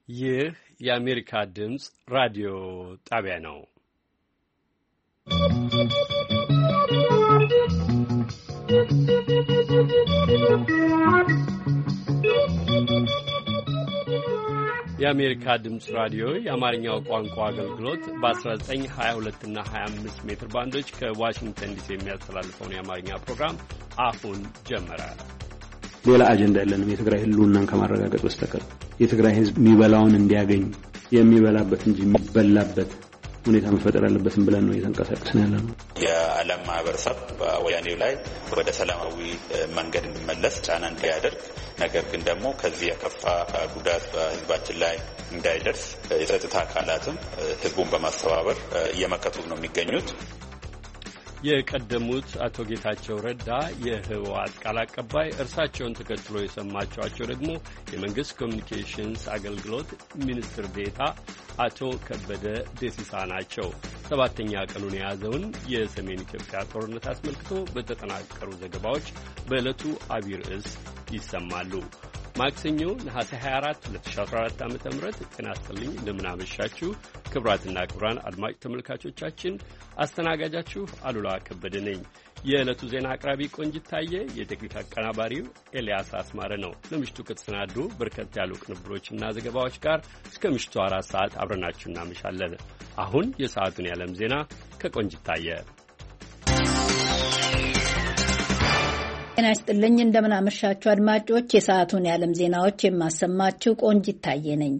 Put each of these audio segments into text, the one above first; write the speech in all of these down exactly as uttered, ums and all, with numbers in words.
ይህ የአሜሪካ ድምፅ ራዲዮ ጣቢያ ነው። የአሜሪካ ድምፅ ራዲዮ የአማርኛው ቋንቋ አገልግሎት በ19፣ ሃያ ሁለት እና ሃያ አምስት ሜትር ባንዶች ከዋሽንግተን ዲሲ የሚያስተላልፈውን የአማርኛ ፕሮግራም አሁን ጀመረ። ሌላ አጀንዳ የለንም የትግራይ ህልውናን ከማረጋገጥ በስተቀር የትግራይ ህዝብ የሚበላውን እንዲያገኝ የሚበላበት እንጂ የሚበላበት ሁኔታ መፈጠር አለበትም ብለን ነው እየተንቀሳቀስን ያለነው። የዓለም ማህበረሰብ በወያኔው ላይ ወደ ሰላማዊ መንገድ እንዲመለስ ጫና እንዲያደርግ፣ ነገር ግን ደግሞ ከዚህ የከፋ ጉዳት በህዝባችን ላይ እንዳይደርስ የጸጥታ አካላትም ህዝቡን በማስተባበር እየመከቱ ነው የሚገኙት። የቀደሙት አቶ ጌታቸው ረዳ የህወሓት ቃል አቀባይ፣ እርሳቸውን ተከትሎ የሰማችኋቸው ደግሞ የመንግስት ኮሚኒኬሽንስ አገልግሎት ሚኒስትር ዴኤታ አቶ ከበደ ደሲሳ ናቸው። ሰባተኛ ቀኑን የያዘውን የሰሜን ኢትዮጵያ ጦርነት አስመልክቶ በተጠናቀሩ ዘገባዎች በዕለቱ አብይ ርዕስ ይሰማሉ። ማክሰኞ ነሐሴ ሃያ አራት ሁለት ሺህ አስራ አራት ዓመተ ምህረት ጤና ይስጥልኝ። እንደምን አመሻችሁ ክቡራትና ክቡራን አድማጭ ተመልካቾቻችን። አስተናጋጃችሁ አሉላ ከበደ ነኝ። የዕለቱ ዜና አቅራቢ ቆንጂት ታየ፣ የቴክኒክ አቀናባሪው ኤልያስ አስማረ ነው። ለምሽቱ ከተሰናዱ በርከት ያሉ ቅንብሮችና ዘገባዎች ጋር እስከ ምሽቱ አራት ሰዓት አብረናችሁ እናመሻለን። አሁን የሰዓቱን የዓለም ዜና ከቆንጂት ታየ። ጤና ይስጥልኝ። እንደምን አመሻችሁ አድማጮች። የሰዓቱን የዓለም ዜናዎች የማሰማችሁ ቆንጂት ታየ ነኝ።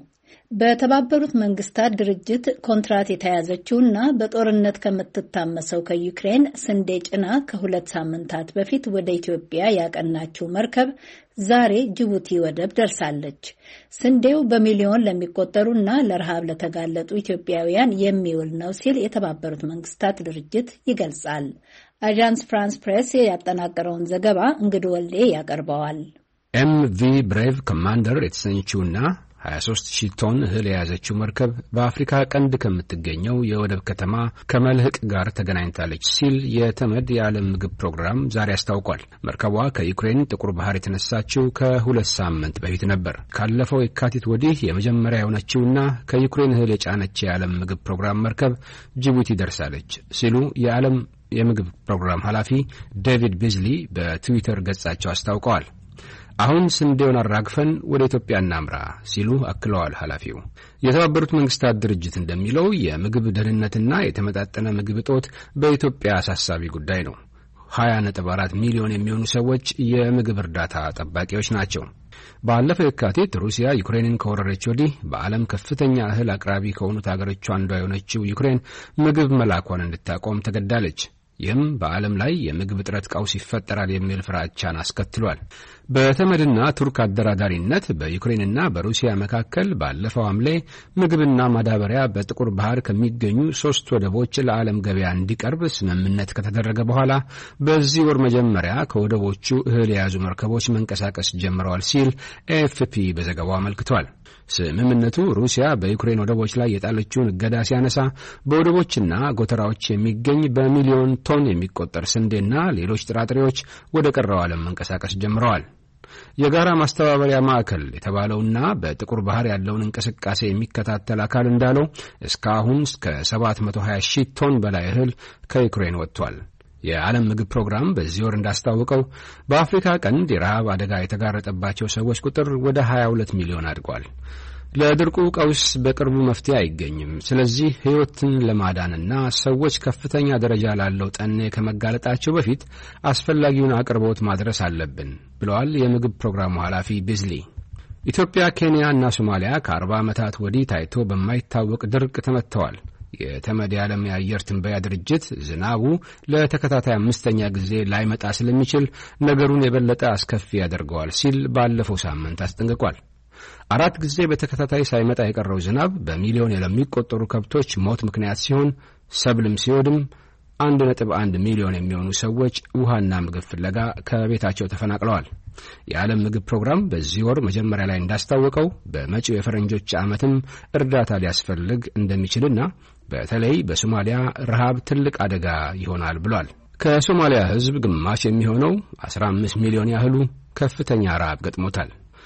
በተባበሩት መንግስታት ድርጅት ኮንትራት የተያዘችውና በጦርነት ከምትታመሰው ከዩክሬን ስንዴ ጭና ከሁለት ሳምንታት በፊት ወደ ኢትዮጵያ ያቀናችው መርከብ ዛሬ ጅቡቲ ወደብ ደርሳለች። ስንዴው በሚሊዮን ለሚቆጠሩና ለረሃብ ለተጋለጡ ኢትዮጵያውያን የሚውል ነው ሲል የተባበሩት መንግስታት ድርጅት ይገልጻል። አጃንስ ፍራንስ ፕሬስ ያጠናቀረውን ዘገባ እንግዱ ወልዴ ያቀርበዋል። ኤምቪ ብሬቭ ኮማንደር የተሰኘችውና ሀያ ሦስት ሺህ ቶን እህል የያዘችው መርከብ በአፍሪካ ቀንድ ከምትገኘው የወደብ ከተማ ከመልህቅ ጋር ተገናኝታለች ሲል የተመድ የዓለም ምግብ ፕሮግራም ዛሬ አስታውቋል። መርከቧ ከዩክሬን ጥቁር ባህር የተነሳችው ከሁለት ሳምንት በፊት ነበር። ካለፈው የካቲት ወዲህ የመጀመሪያ የሆነችውና ከዩክሬን እህል የጫነች የዓለም ምግብ ፕሮግራም መርከብ ጅቡቲ ደርሳለች ሲሉ የዓለም የምግብ ፕሮግራም ኃላፊ ዴቪድ ቢዝሊ በትዊተር ገጻቸው አስታውቀዋል። አሁን ስንዴውን አራግፈን ወደ ኢትዮጵያ እናምራ ሲሉ አክለዋል ኃላፊው። የተባበሩት መንግስታት ድርጅት እንደሚለው የምግብ ደህንነትና የተመጣጠነ ምግብ እጦት በኢትዮጵያ አሳሳቢ ጉዳይ ነው። ሀያ ነጥብ አራት ሚሊዮን የሚሆኑ ሰዎች የምግብ እርዳታ ጠባቂዎች ናቸው። ባለፈው የካቲት ሩሲያ ዩክሬንን ከወረረች ወዲህ በዓለም ከፍተኛ እህል አቅራቢ ከሆኑት አገሮች አንዷ የሆነችው ዩክሬን ምግብ መላኳን እንድታቆም ተገዳለች። ይህም በዓለም ላይ የምግብ እጥረት ቀውስ ይፈጠራል የሚል ፍራቻን አስከትሏል። በተመድና ቱርክ አደራዳሪነት በዩክሬንና በሩሲያ መካከል ባለፈው ሐምሌ ምግብና ማዳበሪያ በጥቁር ባህር ከሚገኙ ሶስት ወደቦች ለዓለም ገበያ እንዲቀርብ ስምምነት ከተደረገ በኋላ በዚህ ወር መጀመሪያ ከወደቦቹ እህል የያዙ መርከቦች መንቀሳቀስ ጀምረዋል ሲል ኤኤፍፒ በዘገባው አመልክቷል። ስምምነቱ ሩሲያ በዩክሬን ወደቦች ላይ የጣለችውን እገዳ ሲያነሳ በወደቦችና ጎተራዎች የሚገኝ በሚሊዮን ቶን የሚቆጠር ስንዴና ሌሎች ጥራጥሬዎች ወደ ቀረው ዓለም መንቀሳቀስ ጀምረዋል። የጋራ ማስተባበሪያ ማዕከል የተባለውና በጥቁር ባህር ያለውን እንቅስቃሴ የሚከታተል አካል እንዳለው እስካሁን እስከ ሰባት መቶ ሀያ ሺህ ቶን በላይ እህል ከዩክሬን ወጥቷል። የዓለም ምግብ ፕሮግራም በዚህ ወር እንዳስታወቀው በአፍሪካ ቀንድ የረሃብ አደጋ የተጋረጠባቸው ሰዎች ቁጥር ወደ ሀያ ሁለት ሚሊዮን አድጓል። ለድርቁ ቀውስ በቅርቡ መፍትሄ አይገኝም። ስለዚህ ሕይወትን ለማዳንና ሰዎች ከፍተኛ ደረጃ ላለው ጠኔ ከመጋለጣቸው በፊት አስፈላጊውን አቅርቦት ማድረስ አለብን ብለዋል የምግብ ፕሮግራሙ ኃላፊ ቢዝሊ። ኢትዮጵያ፣ ኬንያ እና ሶማሊያ ከአርባ ዓመታት ወዲህ ታይቶ በማይታወቅ ድርቅ ተመትተዋል። የተመድ የዓለም የአየር ትንበያ ድርጅት ዝናቡ ለተከታታይ አምስተኛ ጊዜ ላይመጣ ስለሚችል ነገሩን የበለጠ አስከፊ ያደርገዋል ሲል ባለፈው ሳምንት አስጠንቅቋል። አራት ጊዜ በተከታታይ ሳይመጣ የቀረው ዝናብ በሚሊዮን ለሚቆጠሩ ከብቶች ሞት ምክንያት ሲሆን ሰብልም ሲወድም አንድ ነጥብ አንድ ሚሊዮን የሚሆኑ ሰዎች ውሃና ምግብ ፍለጋ ከቤታቸው ተፈናቅለዋል። የዓለም ምግብ ፕሮግራም በዚህ ወር መጀመሪያ ላይ እንዳስታወቀው በመጪው የፈረንጆች ዓመትም እርዳታ ሊያስፈልግ እንደሚችልና በተለይ በሶማሊያ ረሃብ ትልቅ አደጋ ይሆናል ብሏል። ከሶማሊያ ሕዝብ ግማሽ የሚሆነው አስራ አምስት ሚሊዮን ያህሉ ከፍተኛ ረሃብ ገጥሞታል።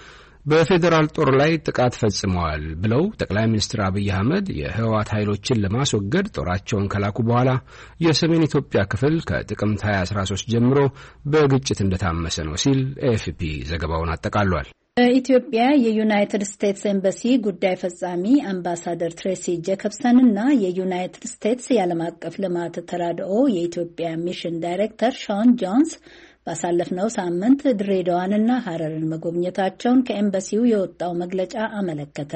በፌዴራል ጦር ላይ ጥቃት ፈጽመዋል ብለው ጠቅላይ ሚኒስትር አብይ አህመድ የህወሓት ኃይሎችን ለማስወገድ ጦራቸውን ከላኩ በኋላ የሰሜን ኢትዮጵያ ክፍል ከጥቅምት ሃያ አስራ ሶስት ጀምሮ በግጭት እንደታመሰ ነው ሲል ኤኤፍፒ ዘገባውን አጠቃሏል። በኢትዮጵያ የዩናይትድ ስቴትስ ኤምባሲ ጉዳይ ፈጻሚ አምባሳደር ትሬሲ ጄኮብሰን እና የዩናይትድ ስቴትስ የዓለም አቀፍ ልማት ተራድኦ የኢትዮጵያ ሚሽን ዳይሬክተር ሻን ጆንስ ባሳለፍነው ሳምንት ድሬዳዋንና ሐረርን መጎብኘታቸውን ከኤምባሲው የወጣው መግለጫ አመለከተ።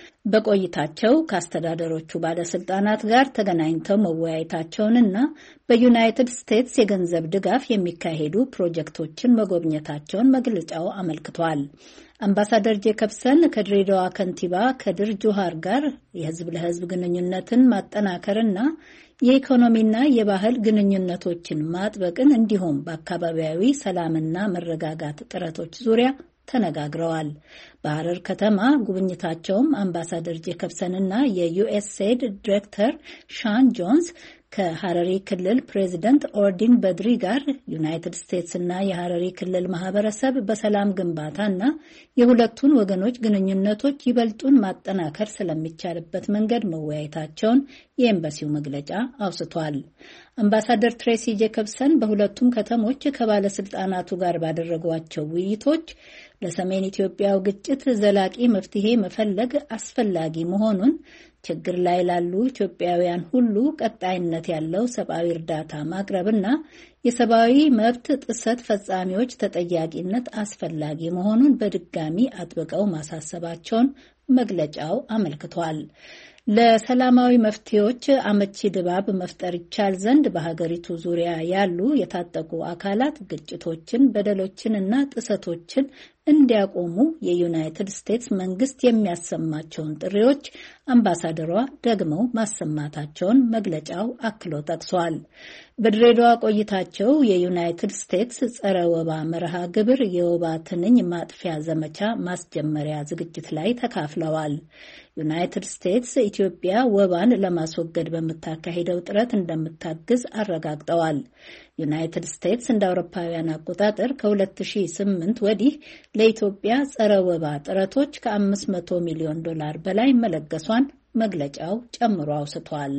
በቆይታቸው ከአስተዳደሮቹ ባለስልጣናት ጋር ተገናኝተው መወያየታቸውንና በዩናይትድ ስቴትስ የገንዘብ ድጋፍ የሚካሄዱ ፕሮጀክቶችን መጎብኘታቸውን መግለጫው አመልክቷል። አምባሳደር ጄኮብሰን ከድሬዳዋ ከንቲባ ከድር ጁሃር ጋር የህዝብ ለህዝብ ግንኙነትን ማጠናከርና የኢኮኖሚና የባህል ግንኙነቶችን ማጥበቅን እንዲሁም በአካባቢያዊ ሰላምና መረጋጋት ጥረቶች ዙሪያ ተነጋግረዋል። በሐረር ከተማ ጉብኝታቸውም አምባሳደር ጄኮብሰንና የዩኤስኤድ ዲሬክተር ሻን ጆንስ ከሐረሪ ክልል ፕሬዚደንት ኦርዲን በድሪ ጋር ዩናይትድ ስቴትስ እና የሐረሪ ክልል ማህበረሰብ በሰላም ግንባታና የሁለቱን ወገኖች ግንኙነቶች ይበልጡን ማጠናከር ስለሚቻልበት መንገድ መወያየታቸውን የኤምባሲው መግለጫ አውስቷል። አምባሳደር ትሬሲ ጄኮብሰን በሁለቱም ከተሞች ከባለስልጣናቱ ጋር ባደረጓቸው ውይይቶች ለሰሜን ኢትዮጵያው ግጭት ዘላቂ መፍትሄ መፈለግ አስፈላጊ መሆኑን፣ ችግር ላይ ላሉ ኢትዮጵያውያን ሁሉ ቀጣይነት ያለው ሰብአዊ እርዳታ ማቅረብና የሰብአዊ መብት ጥሰት ፈጻሚዎች ተጠያቂነት አስፈላጊ መሆኑን በድጋሚ አጥብቀው ማሳሰባቸውን መግለጫው አመልክቷል። ለሰላማዊ መፍትሄዎች አመቺ ድባብ መፍጠር ይቻል ዘንድ በሀገሪቱ ዙሪያ ያሉ የታጠቁ አካላት ግጭቶችን፣ በደሎችንና ጥሰቶችን እንዲያቆሙ የዩናይትድ ስቴትስ መንግስት የሚያሰማቸውን ጥሪዎች አምባሳደሯ ደግመው ማሰማታቸውን መግለጫው አክሎ ጠቅሷል። በድሬዳዋ ቆይታቸው የዩናይትድ ስቴትስ ጸረ ወባ መርሃ ግብር የወባ ትንኝ ማጥፊያ ዘመቻ ማስጀመሪያ ዝግጅት ላይ ተካፍለዋል። ዩናይትድ ስቴትስ ኢትዮጵያ ወባን ለማስወገድ በምታካሂደው ጥረት እንደምታግዝ አረጋግጠዋል። ዩናይትድ ስቴትስ እንደ አውሮፓውያን አቆጣጠር ከሁለት ሺህ ስምንት ወዲህ ለኢትዮጵያ ጸረ ወባ ጥረቶች ከአምስት መቶ ሚሊዮን ዶላር በላይ መለገሷን መግለጫው ጨምሮ አውስቷል።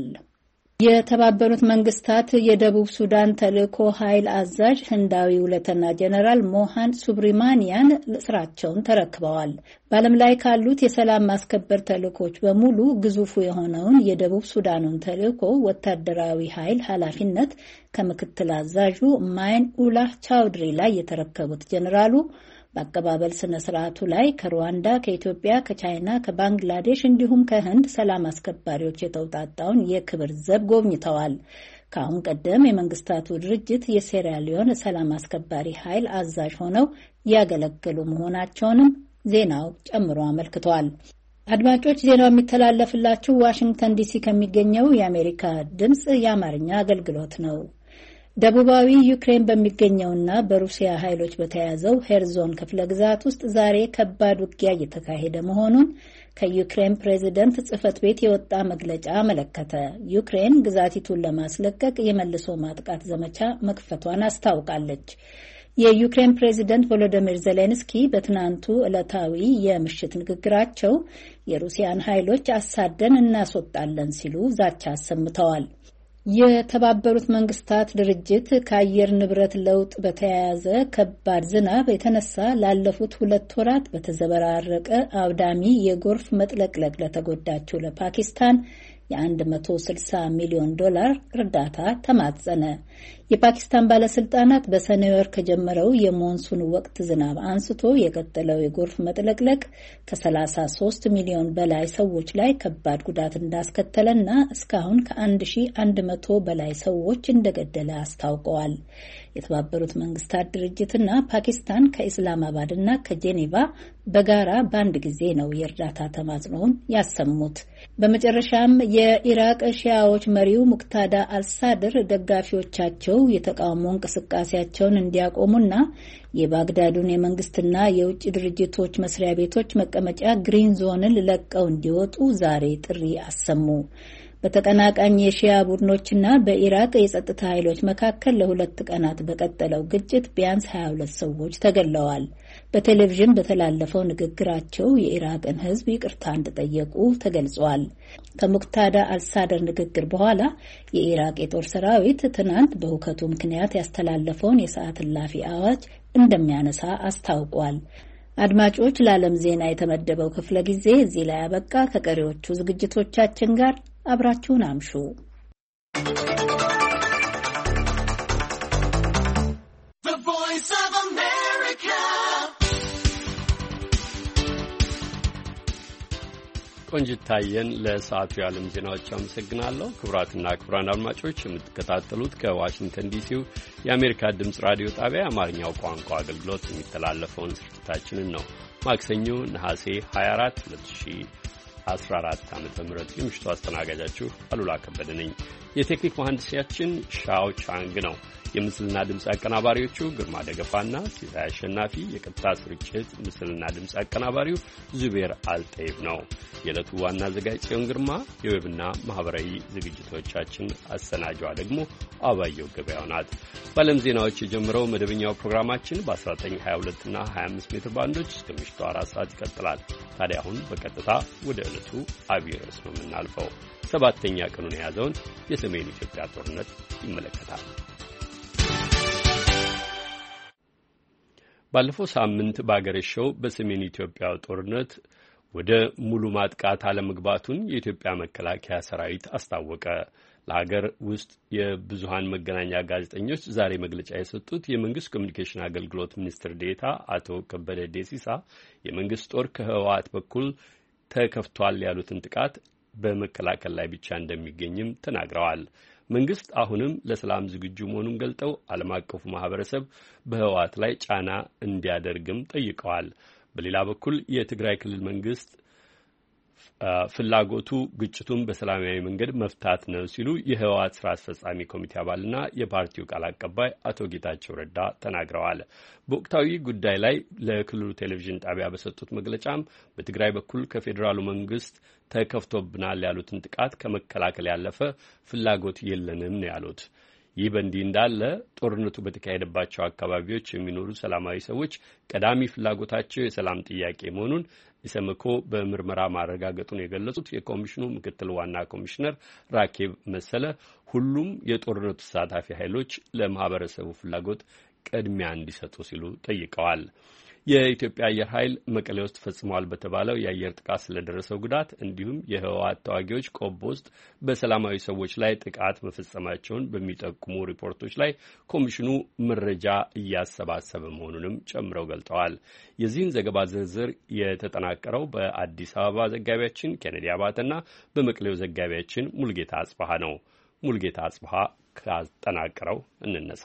የተባበሩት መንግስታት የደቡብ ሱዳን ተልእኮ ኃይል አዛዥ ህንዳዊው ሌተና ጀነራል ሞሃን ሱብሪማንያን ስራቸውን ተረክበዋል። በዓለም ላይ ካሉት የሰላም ማስከበር ተልእኮች በሙሉ ግዙፉ የሆነውን የደቡብ ሱዳኑን ተልእኮ ወታደራዊ ኃይል ኃላፊነት ከምክትል አዛዡ ማይን ኡላህ ቻውድሪ ላይ የተረከቡት ጀነራሉ በአቀባበል ስነ ስርዓቱ ላይ ከሩዋንዳ፣ ከኢትዮጵያ፣ ከቻይና፣ ከባንግላዴሽ እንዲሁም ከህንድ ሰላም አስከባሪዎች የተውጣጣውን የክብር ዘብ ጎብኝተዋል። ከአሁን ቀደም የመንግስታቱ ድርጅት የሴራሊዮን ሰላም አስከባሪ ኃይል አዛዥ ሆነው ያገለገሉ መሆናቸውንም ዜናው ጨምሮ አመልክቷል። አድማጮች፣ ዜናው የሚተላለፍላችሁ ዋሽንግተን ዲሲ ከሚገኘው የአሜሪካ ድምጽ የአማርኛ አገልግሎት ነው። ደቡባዊ ዩክሬን በሚገኘውና በሩሲያ ኃይሎች በተያዘው ሄርዞን ክፍለ ግዛት ውስጥ ዛሬ ከባድ ውጊያ እየተካሄደ መሆኑን ከዩክሬን ፕሬዝደንት ጽሕፈት ቤት የወጣ መግለጫ አመለከተ። ዩክሬን ግዛቲቱን ለማስለቀቅ የመልሶ ማጥቃት ዘመቻ መክፈቷን አስታውቃለች። የዩክሬን ፕሬዝደንት ቮሎዲሚር ዜሌንስኪ በትናንቱ ዕለታዊ የምሽት ንግግራቸው የሩሲያን ኃይሎች አሳደን እናስወጣለን ሲሉ ዛቻ አሰምተዋል። የተባበሩት መንግስታት ድርጅት ከአየር ንብረት ለውጥ በተያያዘ ከባድ ዝናብ የተነሳ ላለፉት ሁለት ወራት በተዘበራረቀ አውዳሚ የጎርፍ መጥለቅለቅ ለተጎዳችው ለፓኪስታን የ1መቶ ስልሳ ሚሊዮን ዶላር እርዳታ ተማጸነ። የፓኪስታን ባለስልጣናት በሰኔ ወር ከጀመረው የሞንሱን ወቅት ዝናብ አንስቶ የቀጠለው የጎርፍ መጥለቅለቅ ከ33 ሚሊዮን በላይ ሰዎች ላይ ከባድ ጉዳት እንዳስከተለና እስካሁን ከ1100 በላይ ሰዎች እንደገደለ አስታውቀዋል። የተባበሩት መንግስታት ድርጅትና ፓኪስታን ከኢስላማባድና ከጄኔቫ በጋራ በአንድ ጊዜ ነው የእርዳታ ተማጽኖውን ያሰሙት። በመጨረሻም የኢራቅ ሺያዎች መሪው ሙቅታዳ አልሳድር ደጋፊዎቻቸው የተቃውሞ እንቅስቃሴያቸውን እንዲያቆሙና የባግዳዱን የመንግስትና የውጭ ድርጅቶች መስሪያ ቤቶች መቀመጫ ግሪን ዞንን ለቀው እንዲወጡ ዛሬ ጥሪ አሰሙ። በተቀናቃኝ የሺያ ቡድኖችና በኢራቅ የጸጥታ ኃይሎች መካከል ለሁለት ቀናት በቀጠለው ግጭት ቢያንስ ሀያ ሁለት ሰዎች ተገድለዋል። በቴሌቪዥን በተላለፈው ንግግራቸው የኢራቅን ሕዝብ ይቅርታ እንደጠየቁ ተገልጿል። ከሙቅታዳ አልሳደር ንግግር በኋላ የኢራቅ የጦር ሰራዊት ትናንት በሁከቱ ምክንያት ያስተላለፈውን የሰዓት እላፊ አዋጅ እንደሚያነሳ አስታውቋል። አድማጮች፣ ለዓለም ዜና የተመደበው ክፍለ ጊዜ እዚህ ላይ አበቃ። ከቀሪዎቹ ዝግጅቶቻችን ጋር አብራችሁን አምሹ። ቆንጅታየን ለሰዓቱ የዓለም ዜናዎች አመሰግናለሁ። ክቡራትና ክቡራን አድማጮች የምትከታተሉት ከዋሽንግተን ዲሲው የአሜሪካ ድምፅ ራዲዮ ጣቢያ የአማርኛው ቋንቋ አገልግሎት የሚተላለፈውን ስርጭታችንን ነው። ማክሰኞ ነሐሴ ሀያ አራት ሁለት ሺህ አስራ አራት ዓመተ ምህረት የምሽቱ አስተናጋጃችሁ አሉላ ከበደ ነኝ። የቴክኒክ መሐንዲሳችን ሻው ቻንግ ነው። የምስልና ድምፅ አቀናባሪዎቹ ግርማ ደገፋና ሲሳይ አሸናፊ፣ የቀጥታ ስርጭት ምስልና ድምፅ አቀናባሪው ዙቤር አልጠይብ ነው። የዕለቱ ዋና አዘጋጅ ጽዮን ግርማ፣ የዌብና ማህበራዊ ዝግጅቶቻችን አሰናጇ ደግሞ አባየው ገበያው ናት። በዓለም ዜናዎች የጀመረው መደበኛው ፕሮግራማችን በ19፣ ሀያ ሁለት እና ሀያ አምስት ሜትር ባንዶች እስከ ምሽቱ አራት ሰዓት ይቀጥላል። ታዲያ አሁን በቀጥታ ወደ ዕለቱ አብይ ርዕስ ነው የምናልፈው። ሰባተኛ ቀኑን የያዘውን የሰሜን ኢትዮጵያ ጦርነት ይመለከታል። ባለፈው ሳምንት ባገረሸው በሰሜን ኢትዮጵያ ጦርነት ወደ ሙሉ ማጥቃት አለመግባቱን የኢትዮጵያ መከላከያ ሰራዊት አስታወቀ። ለሀገር ውስጥ የብዙሃን መገናኛ ጋዜጠኞች ዛሬ መግለጫ የሰጡት የመንግስት ኮሚኒኬሽን አገልግሎት ሚኒስትር ዴኤታ አቶ ከበደ ዴሲሳ የመንግስት ጦር ከህወሓት በኩል ተከፍቷል ያሉትን ጥቃት በመከላከል ላይ ብቻ እንደሚገኝም ተናግረዋል። መንግስት አሁንም ለሰላም ዝግጁ መሆኑን ገልጠው ዓለም አቀፉ ማህበረሰብ በህወሓት ላይ ጫና እንዲያደርግም ጠይቀዋል። በሌላ በኩል የትግራይ ክልል መንግስት ፍላጎቱ ግጭቱን በሰላማዊ መንገድ መፍታት ነው ሲሉ የህወሓት ስራ አስፈጻሚ ኮሚቴ አባልና የፓርቲው ቃል አቀባይ አቶ ጌታቸው ረዳ ተናግረዋል። በወቅታዊ ጉዳይ ላይ ለክልሉ ቴሌቪዥን ጣቢያ በሰጡት መግለጫም በትግራይ በኩል ከፌዴራሉ መንግስት ተከፍቶብናል ያሉትን ጥቃት ከመከላከል ያለፈ ፍላጎት የለንም ነው ያሉት። ይህ በእንዲህ እንዳለ ጦርነቱ በተካሄደባቸው አካባቢዎች የሚኖሩ ሰላማዊ ሰዎች ቀዳሚ ፍላጎታቸው የሰላም ጥያቄ መሆኑን ኢሰመኮ በምርመራ ማረጋገጡን የገለጹት የኮሚሽኑ ምክትል ዋና ኮሚሽነር ራኬብ መሰለ ሁሉም የጦርነቱ ተሳታፊ ኃይሎች ለማህበረሰቡ ፍላጎት ቅድሚያ እንዲሰጡ ሲሉ ጠይቀዋል። የኢትዮጵያ አየር ኃይል መቀሌ ውስጥ ፈጽሟል በተባለው የአየር ጥቃት ስለደረሰው ጉዳት እንዲሁም የህወሓት ተዋጊዎች ቆቦ ውስጥ በሰላማዊ ሰዎች ላይ ጥቃት መፈጸማቸውን በሚጠቁሙ ሪፖርቶች ላይ ኮሚሽኑ መረጃ እያሰባሰበ መሆኑንም ጨምረው ገልጠዋል። የዚህን ዘገባ ዝርዝር የተጠናቀረው በአዲስ አበባ ዘጋቢያችን ኬኔዲ አባተና በመቀሌው ዘጋቢያችን ሙልጌታ አጽባሃ ነው። ሙልጌታ አጽባሃ ካጠናቀረው እንነሳ።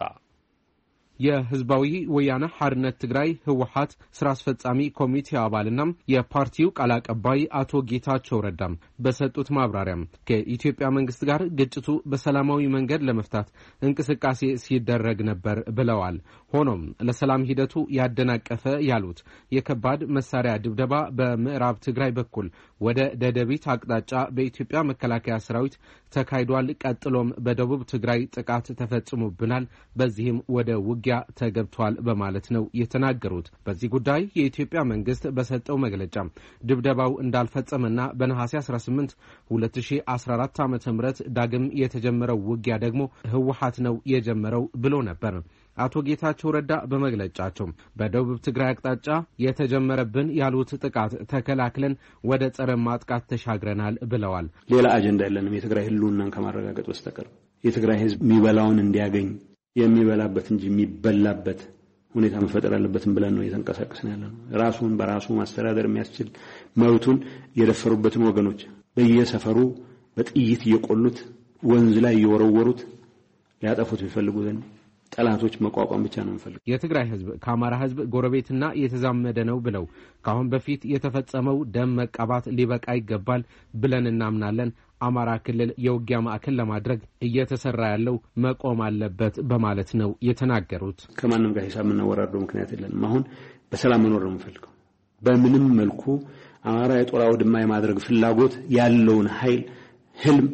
የህዝባዊ ወያነ ሓርነት ትግራይ ህወሓት ስራ አስፈጻሚ ኮሚቴ አባልና የፓርቲው ቃል አቀባይ አቶ ጌታቸው ረዳም በሰጡት ማብራሪያም ከኢትዮጵያ መንግስት ጋር ግጭቱ በሰላማዊ መንገድ ለመፍታት እንቅስቃሴ ሲደረግ ነበር ብለዋል። ሆኖም ለሰላም ሂደቱ ያደናቀፈ ያሉት የከባድ መሳሪያ ድብደባ በምዕራብ ትግራይ በኩል ወደ ደደቢት አቅጣጫ በኢትዮጵያ መከላከያ ሰራዊት ተካሂዷል። ቀጥሎም በደቡብ ትግራይ ጥቃት ተፈጽሞብናል፣ በዚህም ወደ ውጊያ ተገብቷል በማለት ነው የተናገሩት። በዚህ ጉዳይ የኢትዮጵያ መንግስት በሰጠው መግለጫ ድብደባው እንዳልፈጸመና በነሐሴ አስራ ስምንት ሁለት ሺህ አስራ አራት ዓመተ ምህረት ዳግም የተጀመረው ውጊያ ደግሞ ህወሓት ነው የጀመረው ብሎ ነበር። አቶ ጌታቸው ረዳ በመግለጫቸው በደቡብ ትግራይ አቅጣጫ የተጀመረብን ያሉት ጥቃት ተከላክለን ወደ ጸረ ማጥቃት ተሻግረናል ብለዋል። ሌላ አጀንዳ የለንም የትግራይ ህልውናን ከማረጋገጥ በስተቀር የትግራይ ህዝብ የሚበላውን እንዲያገኝ የሚበላበት እንጂ የሚበላበት ሁኔታ መፈጠር አለበትም ብለን ነው እየተንቀሳቀስን ያለነው። ራሱን በራሱ ማስተዳደር የሚያስችል መብቱን የደፈሩበትን ወገኖች በየሰፈሩ በጥይት እየቆሉት ወንዝ ላይ እየወረወሩት ሊያጠፉት ቢፈልጉትን ጠላቶች መቋቋም ብቻ ነው የሚፈልጉ። የትግራይ ህዝብ ከአማራ ህዝብ ጎረቤትና የተዛመደ ነው ብለው ካሁን በፊት የተፈጸመው ደም መቃባት ሊበቃ ይገባል ብለን እናምናለን። አማራ ክልል የውጊያ ማዕከል ለማድረግ እየተሰራ ያለው መቆም አለበት በማለት ነው የተናገሩት። ከማንም ጋር ሂሳብ የምናወራደው ምክንያት የለንም። አሁን በሰላም መኖር ነው የምንፈልገው። በምንም መልኩ አማራ የጦር አውድማ የማድረግ ፍላጎት ያለውን ኃይል ህልም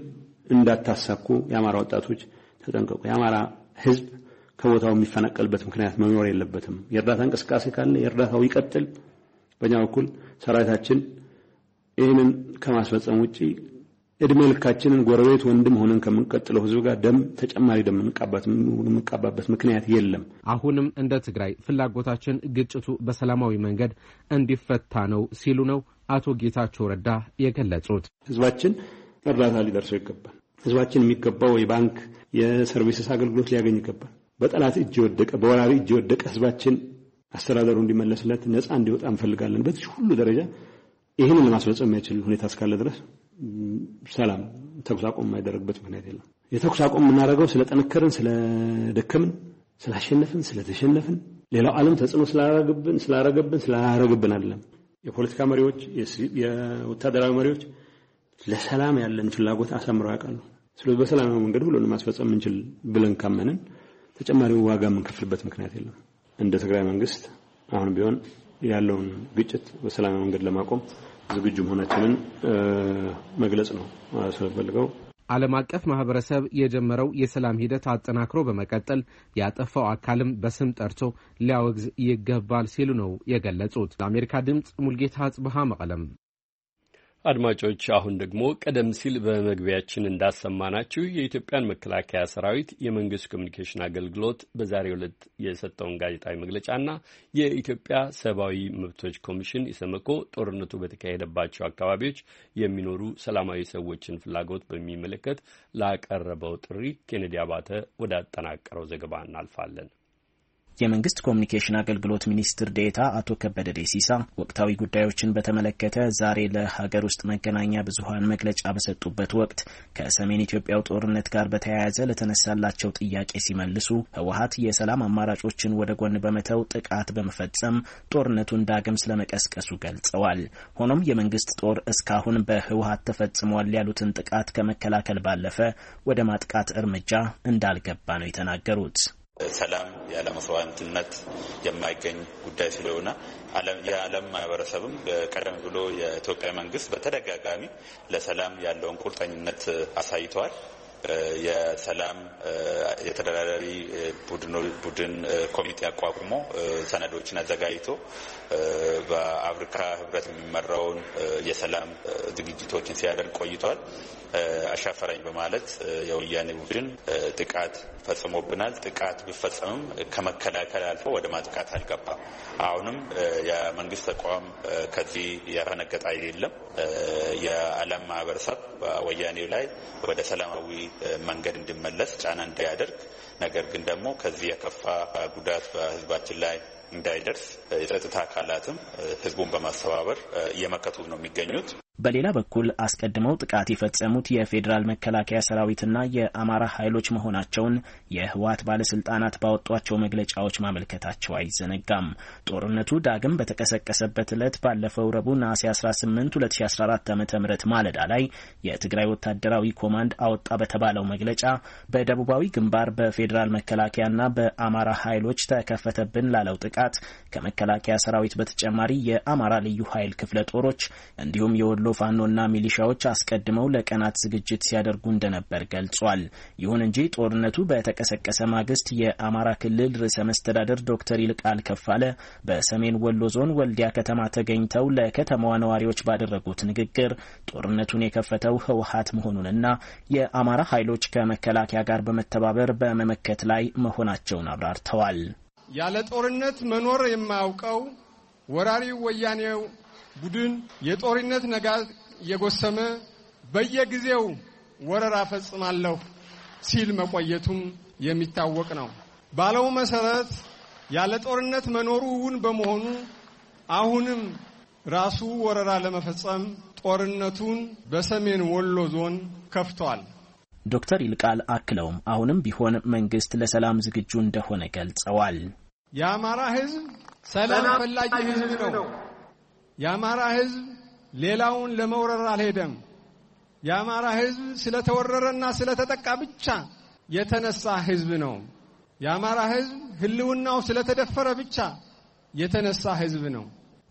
እንዳታሳኩ የአማራ ወጣቶች ተጠንቀቁ። የአማራ ህዝብ ከቦታው የሚፈናቀልበት ምክንያት መኖር የለበትም። የእርዳታ እንቅስቃሴ ካለ የእርዳታው ይቀጥል። በእኛ በኩል ሰራዊታችን ይህንን ከማስፈጸም ውጪ እድሜ ልካችንን ጎረቤት ወንድም ሆነን ከምንቀጥለው ህዝብ ጋር ደም ተጨማሪ ደም እንቀባበት ምክንያት የለም። አሁንም እንደ ትግራይ ፍላጎታችን ግጭቱ በሰላማዊ መንገድ እንዲፈታ ነው ሲሉ ነው አቶ ጌታቸው ረዳ የገለጹት። ህዝባችን እርዳታ ሊደርሰው ይገባል። ህዝባችን የሚገባው የባንክ የሰርቪስስ አገልግሎት ሊያገኝ ይገባል። በጠላት እጅ ወደቀ በወራሪ እጅ ወደቀ ህዝባችን አስተዳደሩ እንዲመለስለት ነፃ እንዲወጣ እንፈልጋለን። በዚህ ሁሉ ደረጃ ይሄንን ለማስፈጸም የማይችል ሁኔታ እስካለ ድረስ ሰላም ተኩስ አቁም የማይደረግበት ምክንያት የለም። የተኩስ አቁም የምናደርገው ስለጠነከርን ስለደከምን ስላሸነፍን ስለተሸነፍን ሌላው ዓለም ተጽዕኖ ስላረገብን ስላረገብን ስላረገብን አይደለም። የፖለቲካ መሪዎች የወታደራዊ መሪዎች ለሰላም ያለን ፍላጎት አሳምረው ያውቃሉ። ስለዚህ በሰላማዊ መንገድ ሁሉንም ማስፈጸም እንችል ብለን ካመንን ተጨማሪ ዋጋ የምንከፍልበት ምክንያት የለም። እንደ ትግራይ መንግስት አሁን ቢሆን ያለውን ግጭት በሰላማዊ መንገድ ለማቆም ዝግጁ መሆናችንን መግለጽ ነው አስፈልገው። ዓለም አቀፍ ማህበረሰብ የጀመረው የሰላም ሂደት አጠናክሮ በመቀጠል ያጠፋው አካልም በስም ጠርቶ ሊያወግዝ ይገባል ሲሉ ነው የገለጹት። ለአሜሪካ ድምጽ ሙልጌታ ጽብሃ መቀለም። አድማጮች አሁን ደግሞ ቀደም ሲል በመግቢያችን እንዳሰማናችሁ የኢትዮጵያን መከላከያ ሰራዊት የመንግስት ኮሚኒኬሽን አገልግሎት በዛሬው ዕለት የሰጠውን ጋዜጣዊ መግለጫና የኢትዮጵያ ሰብአዊ መብቶች ኮሚሽን ኢሰመኮ ጦርነቱ በተካሄደባቸው አካባቢዎች የሚኖሩ ሰላማዊ ሰዎችን ፍላጎት በሚመለከት ላቀረበው ጥሪ ኬኔዲ አባተ ወደ አጠናቀረው ዘገባ እናልፋለን። የመንግስት ኮሚኒኬሽን አገልግሎት ሚኒስትር ዴኤታ አቶ ከበደ ደሲሳ ወቅታዊ ጉዳዮችን በተመለከተ ዛሬ ለሀገር ውስጥ መገናኛ ብዙሃን መግለጫ በሰጡበት ወቅት ከሰሜን ኢትዮጵያው ጦርነት ጋር በተያያዘ ለተነሳላቸው ጥያቄ ሲመልሱ ህወሓት የሰላም አማራጮችን ወደ ጎን በመተው ጥቃት በመፈጸም ጦርነቱን ዳግም ስለመቀስቀሱ ገልጸዋል። ሆኖም የመንግስት ጦር እስካሁን በህወሓት ተፈጽሟል ያሉትን ጥቃት ከመከላከል ባለፈ ወደ ማጥቃት እርምጃ እንዳልገባ ነው የተናገሩት። ሰላም ያለ መስዋዕትነት የማይገኝ ጉዳይ ስለሆነ የዓለም ማህበረሰብም ቀደም ብሎ የኢትዮጵያ መንግስት በተደጋጋሚ ለሰላም ያለውን ቁርጠኝነት አሳይቷል። የሰላም የተደራዳሪ ቡድን ኮሚቴ አቋቁሞ ሰነዶችን አዘጋጅቶ በአፍሪካ ህብረት የሚመራውን የሰላም ዝግጅቶችን ሲያደርግ ቆይቷል። አሻፈረኝ በማለት የወያኔ ቡድን ጥቃት ፈጽሞብናል። ጥቃት ቢፈጸምም ከመከላከል አልፎ ወደ ማጥቃት አልገባም። አሁንም የመንግስት ተቋም ከዚህ ያፈነገጠ አይደለም። የዓለም ማህበረሰብ ወያኔው ላይ ወደ ሰላማዊ መንገድ እንዲመለስ ጫና እንዲያደርግ፣ ነገር ግን ደግሞ ከዚህ የከፋ ጉዳት በህዝባችን ላይ እንዳይደርስ የጸጥታ አካላትም ህዝቡን በማስተባበር እየመከቱ ነው የሚገኙት። በሌላ በኩል አስቀድመው ጥቃት የፈጸሙት የፌዴራል መከላከያ ሰራዊትና የአማራ ኃይሎች መሆናቸውን የህወሓት ባለስልጣናት ባወጧቸው መግለጫዎች ማመልከታቸው አይዘነጋም። ጦርነቱ ዳግም በተቀሰቀሰበት ዕለት ባለፈው ረቡዕ ነሐሴ አስራ ስምንት ሁለት ሺህ አስራ አራት ዓመተ ምህረት ማለዳ ላይ የትግራይ ወታደራዊ ኮማንድ አወጣ በተባለው መግለጫ በደቡባዊ ግንባር በፌዴራል መከላከያና በአማራ ኃይሎች ተከፈተብን ላለው ጥቃት ከመከላከያ ሰራዊት በተጨማሪ የአማራ ልዩ ኃይል ክፍለ ጦሮች እንዲሁም የወሎ ፋኖና ሚሊሻዎች አስቀድመው ለቀናት ዝግጅት ሲያደርጉ እንደነበር ገልጿል። ይሁን እንጂ ጦርነቱ በተቀሰቀሰ ማግስት የአማራ ክልል ርዕሰ መስተዳድር ዶክተር ይልቃል ከፋለ በሰሜን ወሎ ዞን ወልዲያ ከተማ ተገኝተው ለከተማዋ ነዋሪዎች ባደረጉት ንግግር ጦርነቱን የከፈተው ህወሓት መሆኑንና የአማራ ኃይሎች ከመከላከያ ጋር በመተባበር በመመከት ላይ መሆናቸውን አብራርተዋል። ያለ ጦርነት መኖር የማያውቀው ወራሪው ወያኔው ቡድን የጦርነት ነጋት የጎሰመ በየጊዜው ወረራ ፈጽማለሁ ሲል መቆየቱም የሚታወቅ ነው። ባለው መሰረት ያለ ጦርነት መኖሩን በመሆኑ አሁንም ራሱ ወረራ ለመፈጸም ጦርነቱን በሰሜን ወሎ ዞን ከፍቷል። ዶክተር ይልቃል አክለውም አሁንም ቢሆን መንግስት ለሰላም ዝግጁ እንደሆነ ገልጸዋል። የአማራ ህዝብ ሰላም ፈላጊ ህዝብ ነው። የአማራ ህዝብ ሌላውን ለመውረር አልሄደም። የአማራ ህዝብ ስለተወረረና ስለተጠቃ ብቻ የተነሳ ህዝብ ነው። የአማራ ህዝብ ህልውናው ስለተደፈረ ብቻ የተነሳ ህዝብ ነው።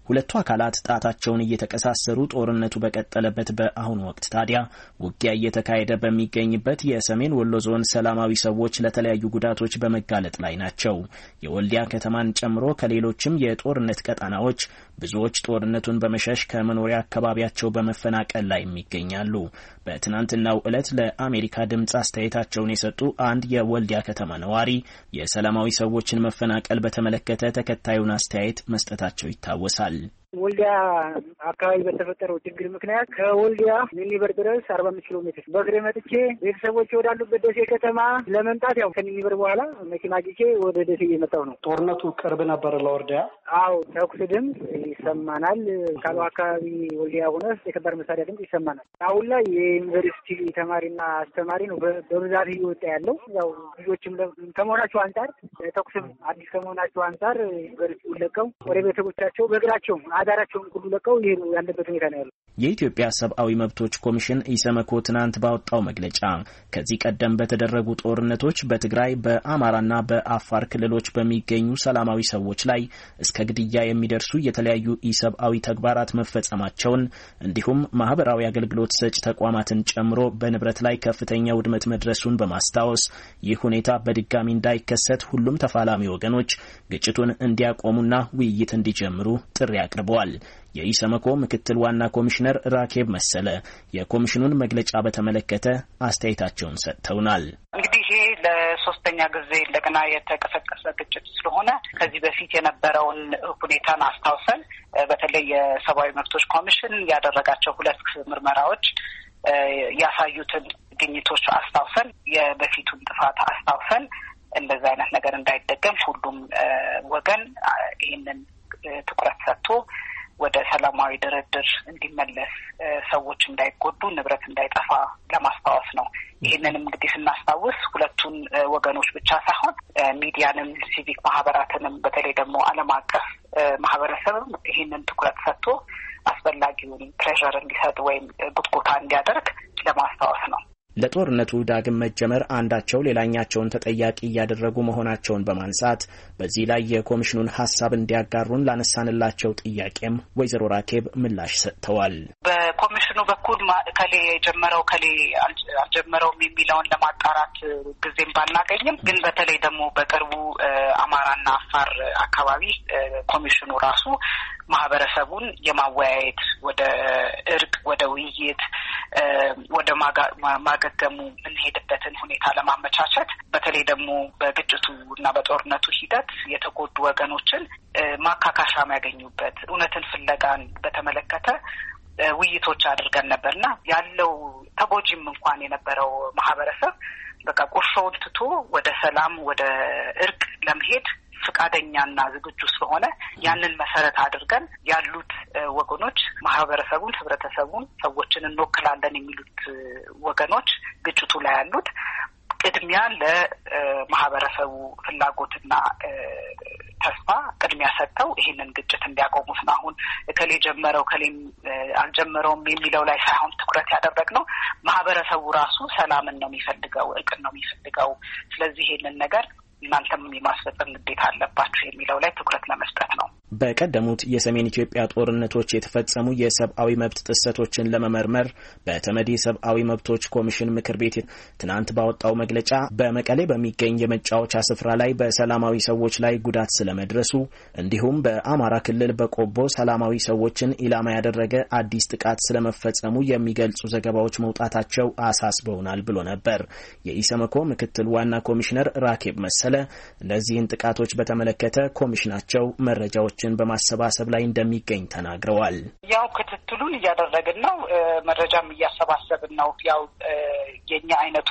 ሁለቱ አካላት ጣታቸውን እየተቀሳሰሩ ጦርነቱ በቀጠለበት በአሁኑ ወቅት ታዲያ ውጊያ እየተካሄደ በሚገኝበት የሰሜን ወሎ ዞን ሰላማዊ ሰዎች ለተለያዩ ጉዳቶች በመጋለጥ ላይ ናቸው። የወልዲያ ከተማን ጨምሮ ከሌሎችም የጦርነት ቀጣናዎች ብዙዎች ጦርነቱን በመሸሽ ከመኖሪያ አካባቢያቸው በመፈናቀል ላይ ይገኛሉ። በትናንትናው ዕለት ለአሜሪካ ድምጽ አስተያየታቸውን የሰጡ አንድ የወልዲያ ከተማ ነዋሪ የሰላማዊ ሰዎችን መፈናቀል በተመለከተ ተከታዩን አስተያየት መስጠታቸው ይታወሳል። ወልዲያ አካባቢ በተፈጠረው ችግር ምክንያት ከወልዲያ ሚኒበር ድረስ አርባ አምስት ኪሎ ሜትር በእግሬ መጥቼ ቤተሰቦቼ ወዳሉበት ደሴ ከተማ ለመምጣት ያው ከሚኒበር በኋላ መኪና አግኝቼ ወደ ደሴ እየመጣሁ ነው። ጦርነቱ ቅርብ ነበር ለወልዲያ? አዎ፣ ተኩስ ድምፅ ይሰማናል። ካለው አካባቢ ወልዲያ ሆነ የከባድ መሳሪያ ድምፅ ይሰማናል። አሁን ላይ የዩኒቨርሲቲ ተማሪና አስተማሪ ነው በብዛት እየወጣ ያለው። ያው ልጆችም ከመሆናቸው አንጻር ተኩስም አዲስ ከመሆናቸው አንጻር ዩኒቨርሲቲውን ለቀው ወደ ቤተሰቦቻቸው በእግራቸው አዳራቸውን ሁሉ ለቀው ይሄ ያለበት ሁኔታ ነው ያለው። የኢትዮጵያ ሰብአዊ መብቶች ኮሚሽን ኢሰመኮ ትናንት ባወጣው መግለጫ ከዚህ ቀደም በተደረጉ ጦርነቶች በትግራይ በአማራና በአፋር ክልሎች በሚገኙ ሰላማዊ ሰዎች ላይ እስከ ግድያ የሚደርሱ የተለያዩ ኢሰብአዊ ተግባራት መፈጸማቸውን እንዲሁም ማህበራዊ አገልግሎት ሰጪ ተቋማትን ጨምሮ በንብረት ላይ ከፍተኛ ውድመት መድረሱን በማስታወስ ይህ ሁኔታ በድጋሚ እንዳይከሰት ሁሉም ተፋላሚ ወገኖች ግጭቱን እንዲያቆሙና ውይይት እንዲጀምሩ ጥሪ አቅርበዋል። የኢሰመኮ ምክትል ዋና ኮሚሽነር ራኬብ መሰለ የኮሚሽኑን መግለጫ በተመለከተ አስተያየታቸውን ሰጥተውናል። እንግዲህ ይሄ ለሶስተኛ ጊዜ እንደገና የተቀሰቀሰ ግጭት ስለሆነ ከዚህ በፊት የነበረውን ሁኔታን አስታውሰን በተለይ የሰብአዊ መብቶች ኮሚሽን ያደረጋቸው ሁለት ምርመራዎች ያሳዩትን ግኝቶች አስታውሰን የበፊቱን ጥፋት አስታውሰን እንደዛ አይነት ነገር እንዳይደገም ሁሉም ወገን ይህንን ትኩረት ሰጥቶ ወደ ሰላማዊ ድርድር እንዲመለስ፣ ሰዎች እንዳይጎዱ፣ ንብረት እንዳይጠፋ ለማስታወስ ነው። ይህንንም እንግዲህ ስናስታውስ ሁለቱን ወገኖች ብቻ ሳይሆን ሚዲያንም፣ ሲቪክ ማህበራትንም በተለይ ደግሞ ዓለም አቀፍ ማህበረሰብም ይህንን ትኩረት ሰጥቶ አስፈላጊውን ፕሬሸር እንዲሰጥ ወይም ጉትጎታ እንዲያደርግ ለማስታወስ ነው። ለጦርነቱ ዳግም መጀመር አንዳቸው ሌላኛቸውን ተጠያቂ እያደረጉ መሆናቸውን በማንሳት በዚህ ላይ የኮሚሽኑን ሀሳብ እንዲያጋሩን ላነሳንላቸው ጥያቄም ወይዘሮ ራኬብ ምላሽ ሰጥተዋል። በኮሚሽኑ በኩል ከሌ የጀመረው ከሌ አልጀመረውም የሚለውን ለማጣራት ጊዜም ባናገኝም ግን በተለይ ደግሞ በቅርቡ አማራና አፋር አካባቢ ኮሚሽኑ ራሱ ማህበረሰቡን የማወያየት ወደ እርቅ፣ ወደ ውይይት፣ ወደ ማገገሙ እንሄድበትን ሁኔታ ለማመቻቸት በተለይ ደግሞ በግጭቱ እና በጦርነቱ ሂደት የተጎዱ ወገኖችን ማካካሻ ያገኙበት እውነትን ፍለጋን በተመለከተ ውይይቶች አድርገን ነበርና ያለው ተጎጂም እንኳን የነበረው ማህበረሰብ በቃ ቁርሾውን ትቶ ወደ ሰላም፣ ወደ እርቅ ለመሄድ ፍቃደኛና ዝግጁ ስለሆነ ያንን መሰረት አድርገን ያሉት ወገኖች ማህበረሰቡን፣ ህብረተሰቡን፣ ሰዎችን እንወክላለን የሚሉት ወገኖች ግጭቱ ላይ ያሉት ቅድሚያ ለማህበረሰቡ ፍላጎትና ተስፋ ቅድሚያ ሰጥተው ይህንን ግጭት እንዲያቆሙት ነው። አሁን እከሌ ጀመረው ከሌም አልጀመረውም የሚለው ላይ ሳይሆን ትኩረት ያደረግነው ማህበረሰቡ ራሱ ሰላምን ነው የሚፈልገው፣ እርቅን ነው የሚፈልገው። ስለዚህ ይህንን ነገር እናንተም የማስፈጸም ግዴታ አለባችሁ የሚለው ላይ ትኩረት ለመስጠት ነው። በቀደሙት የሰሜን ኢትዮጵያ ጦርነቶች የተፈጸሙ የሰብአዊ መብት ጥሰቶችን ለመመርመር በተመድ የሰብአዊ መብቶች ኮሚሽን ምክር ቤት ትናንት ባወጣው መግለጫ በመቀሌ በሚገኝ የመጫወቻ ስፍራ ላይ በሰላማዊ ሰዎች ላይ ጉዳት ስለመድረሱ እንዲሁም በአማራ ክልል በቆቦ ሰላማዊ ሰዎችን ኢላማ ያደረገ አዲስ ጥቃት ስለመፈጸሙ የሚገልጹ ዘገባዎች መውጣታቸው አሳስበውናል ብሎ ነበር። የኢሰመኮ ምክትል ዋና ኮሚሽነር ራኬብ መሰለ እነዚህን ጥቃቶች በተመለከተ ኮሚሽናቸው መረጃዎች በማሰባሰብ ላይ እንደሚገኝ ተናግረዋል። ያው ክትትሉን እያደረግን ነው፣ መረጃም እያሰባሰብን ነው። ያው የኛ አይነቱ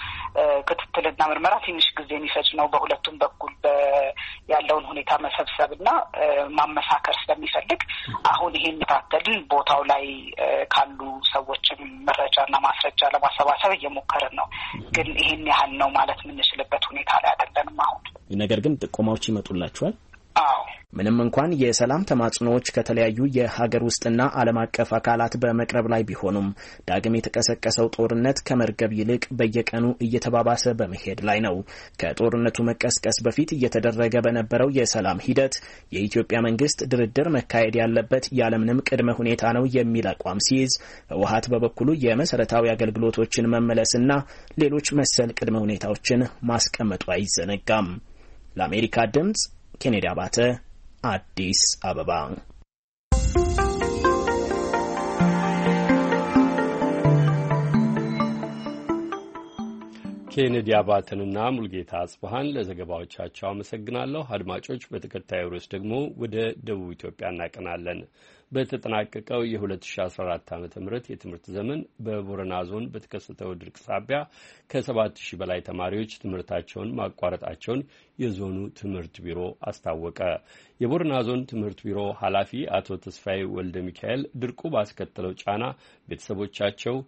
ክትትልና ምርመራ ትንሽ ጊዜ የሚፈጅ ነው። በሁለቱም በኩል ያለውን ሁኔታ መሰብሰብና ማመሳከር ስለሚፈልግ አሁን ይሄን ታተልን ቦታው ላይ ካሉ ሰዎችም መረጃና ማስረጃ ለማሰባሰብ እየሞከርን ነው። ግን ይሄን ያህል ነው ማለት የምንችልበት ሁኔታ ላይ አይደለንም አሁን። ነገር ግን ጥቆማዎች ይመጡላችኋል? አዎ። ምንም እንኳን የሰላም ተማጽኖዎች ከተለያዩ የሀገር ውስጥና ዓለም አቀፍ አካላት በመቅረብ ላይ ቢሆኑም ዳግም የተቀሰቀሰው ጦርነት ከመርገብ ይልቅ በየቀኑ እየተባባሰ በመሄድ ላይ ነው። ከጦርነቱ መቀስቀስ በፊት እየተደረገ በነበረው የሰላም ሂደት የኢትዮጵያ መንግስት ድርድር መካሄድ ያለበት ያለምንም ቅድመ ሁኔታ ነው የሚል አቋም ሲይዝ፣ ህወሓት በበኩሉ የመሰረታዊ አገልግሎቶችን መመለስና ሌሎች መሰል ቅድመ ሁኔታዎችን ማስቀመጡ አይዘነጋም። ለአሜሪካ ድምጽ ኬኔዲ አባተ አዲስ አበባ። ኬኔዲ አባተንና ሙልጌታ አጽባሃን ለዘገባዎቻቸው አመሰግናለሁ። አድማጮች፣ በተከታዩ ርዕስ ደግሞ ወደ ደቡብ ኢትዮጵያ እናቀናለን። በተጠናቀቀው የ2014 ዓ.ም የትምህርት ዘመን በቦረና ዞን በተከሰተው ድርቅ ሳቢያ ከሰባት ሺህ በላይ ተማሪዎች ትምህርታቸውን ማቋረጣቸውን የዞኑ ትምህርት ቢሮ አስታወቀ። የቦረና ዞን ትምህርት ቢሮ ኃላፊ አቶ ተስፋዬ ወልደ ሚካኤል ድርቁ ባስከተለው ጫና ቤተሰቦቻቸው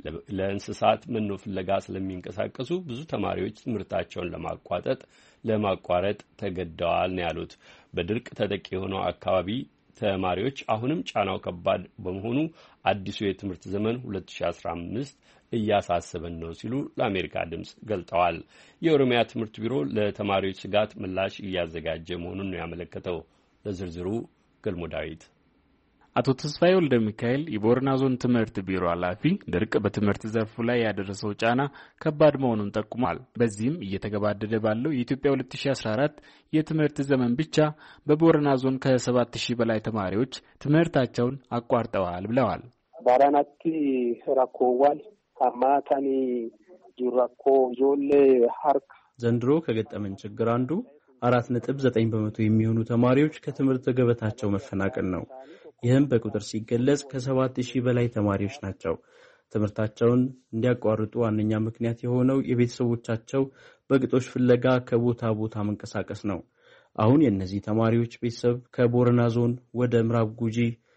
ለእንስሳት መኖ ፍለጋ ስለሚንቀሳቀሱ ብዙ ተማሪዎች ትምህርታቸውን ለማቋረጥ ለማቋረጥ ተገደዋል ነው ያሉት። በድርቅ ተጠቂ የሆነው አካባቢ ተማሪዎች አሁንም ጫናው ከባድ በመሆኑ አዲሱ የትምህርት ዘመን ሁለት ሺህ አስራ አምስት እያሳሰበን ነው ሲሉ ለአሜሪካ ድምጽ ገልጠዋል። የኦሮሚያ ትምህርት ቢሮ ለተማሪዎች ስጋት ምላሽ እያዘጋጀ መሆኑን ነው ያመለከተው። ለዝርዝሩ ገልሞ ዳዊት። አቶ ተስፋዬ ወልደ ሚካኤል የቦረና ዞን ትምህርት ቢሮ ኃላፊ ድርቅ በትምህርት ዘርፉ ላይ ያደረሰው ጫና ከባድ መሆኑን ጠቁሟል። በዚህም እየተገባደደ ባለው የኢትዮጵያ ሁለት ሺህ አስራ አራት የትምህርት ዘመን ብቻ በቦረና ዞን ከሰባት ሺህ በላይ ተማሪዎች ትምህርታቸውን አቋርጠዋል ብለዋል። ባራናቲ ራኮዋል አማታኒ ጁራኮ ጆሌ ሀርክ ዘንድሮ ከገጠመን ችግር አንዱ አራት ነጥብ ዘጠኝ በመቶ የሚሆኑ ተማሪዎች ከትምህርት ገበታቸው መፈናቀል ነው። ይህም በቁጥር ሲገለጽ ከሰባት ሺህ በላይ ተማሪዎች ናቸው። ትምህርታቸውን እንዲያቋርጡ ዋነኛ ምክንያት የሆነው የቤተሰቦቻቸው በግጦሽ ፍለጋ ከቦታ ቦታ መንቀሳቀስ ነው። አሁን የእነዚህ ተማሪዎች ቤተሰብ ከቦረና ዞን ወደ ምዕራብ ጉጂ፣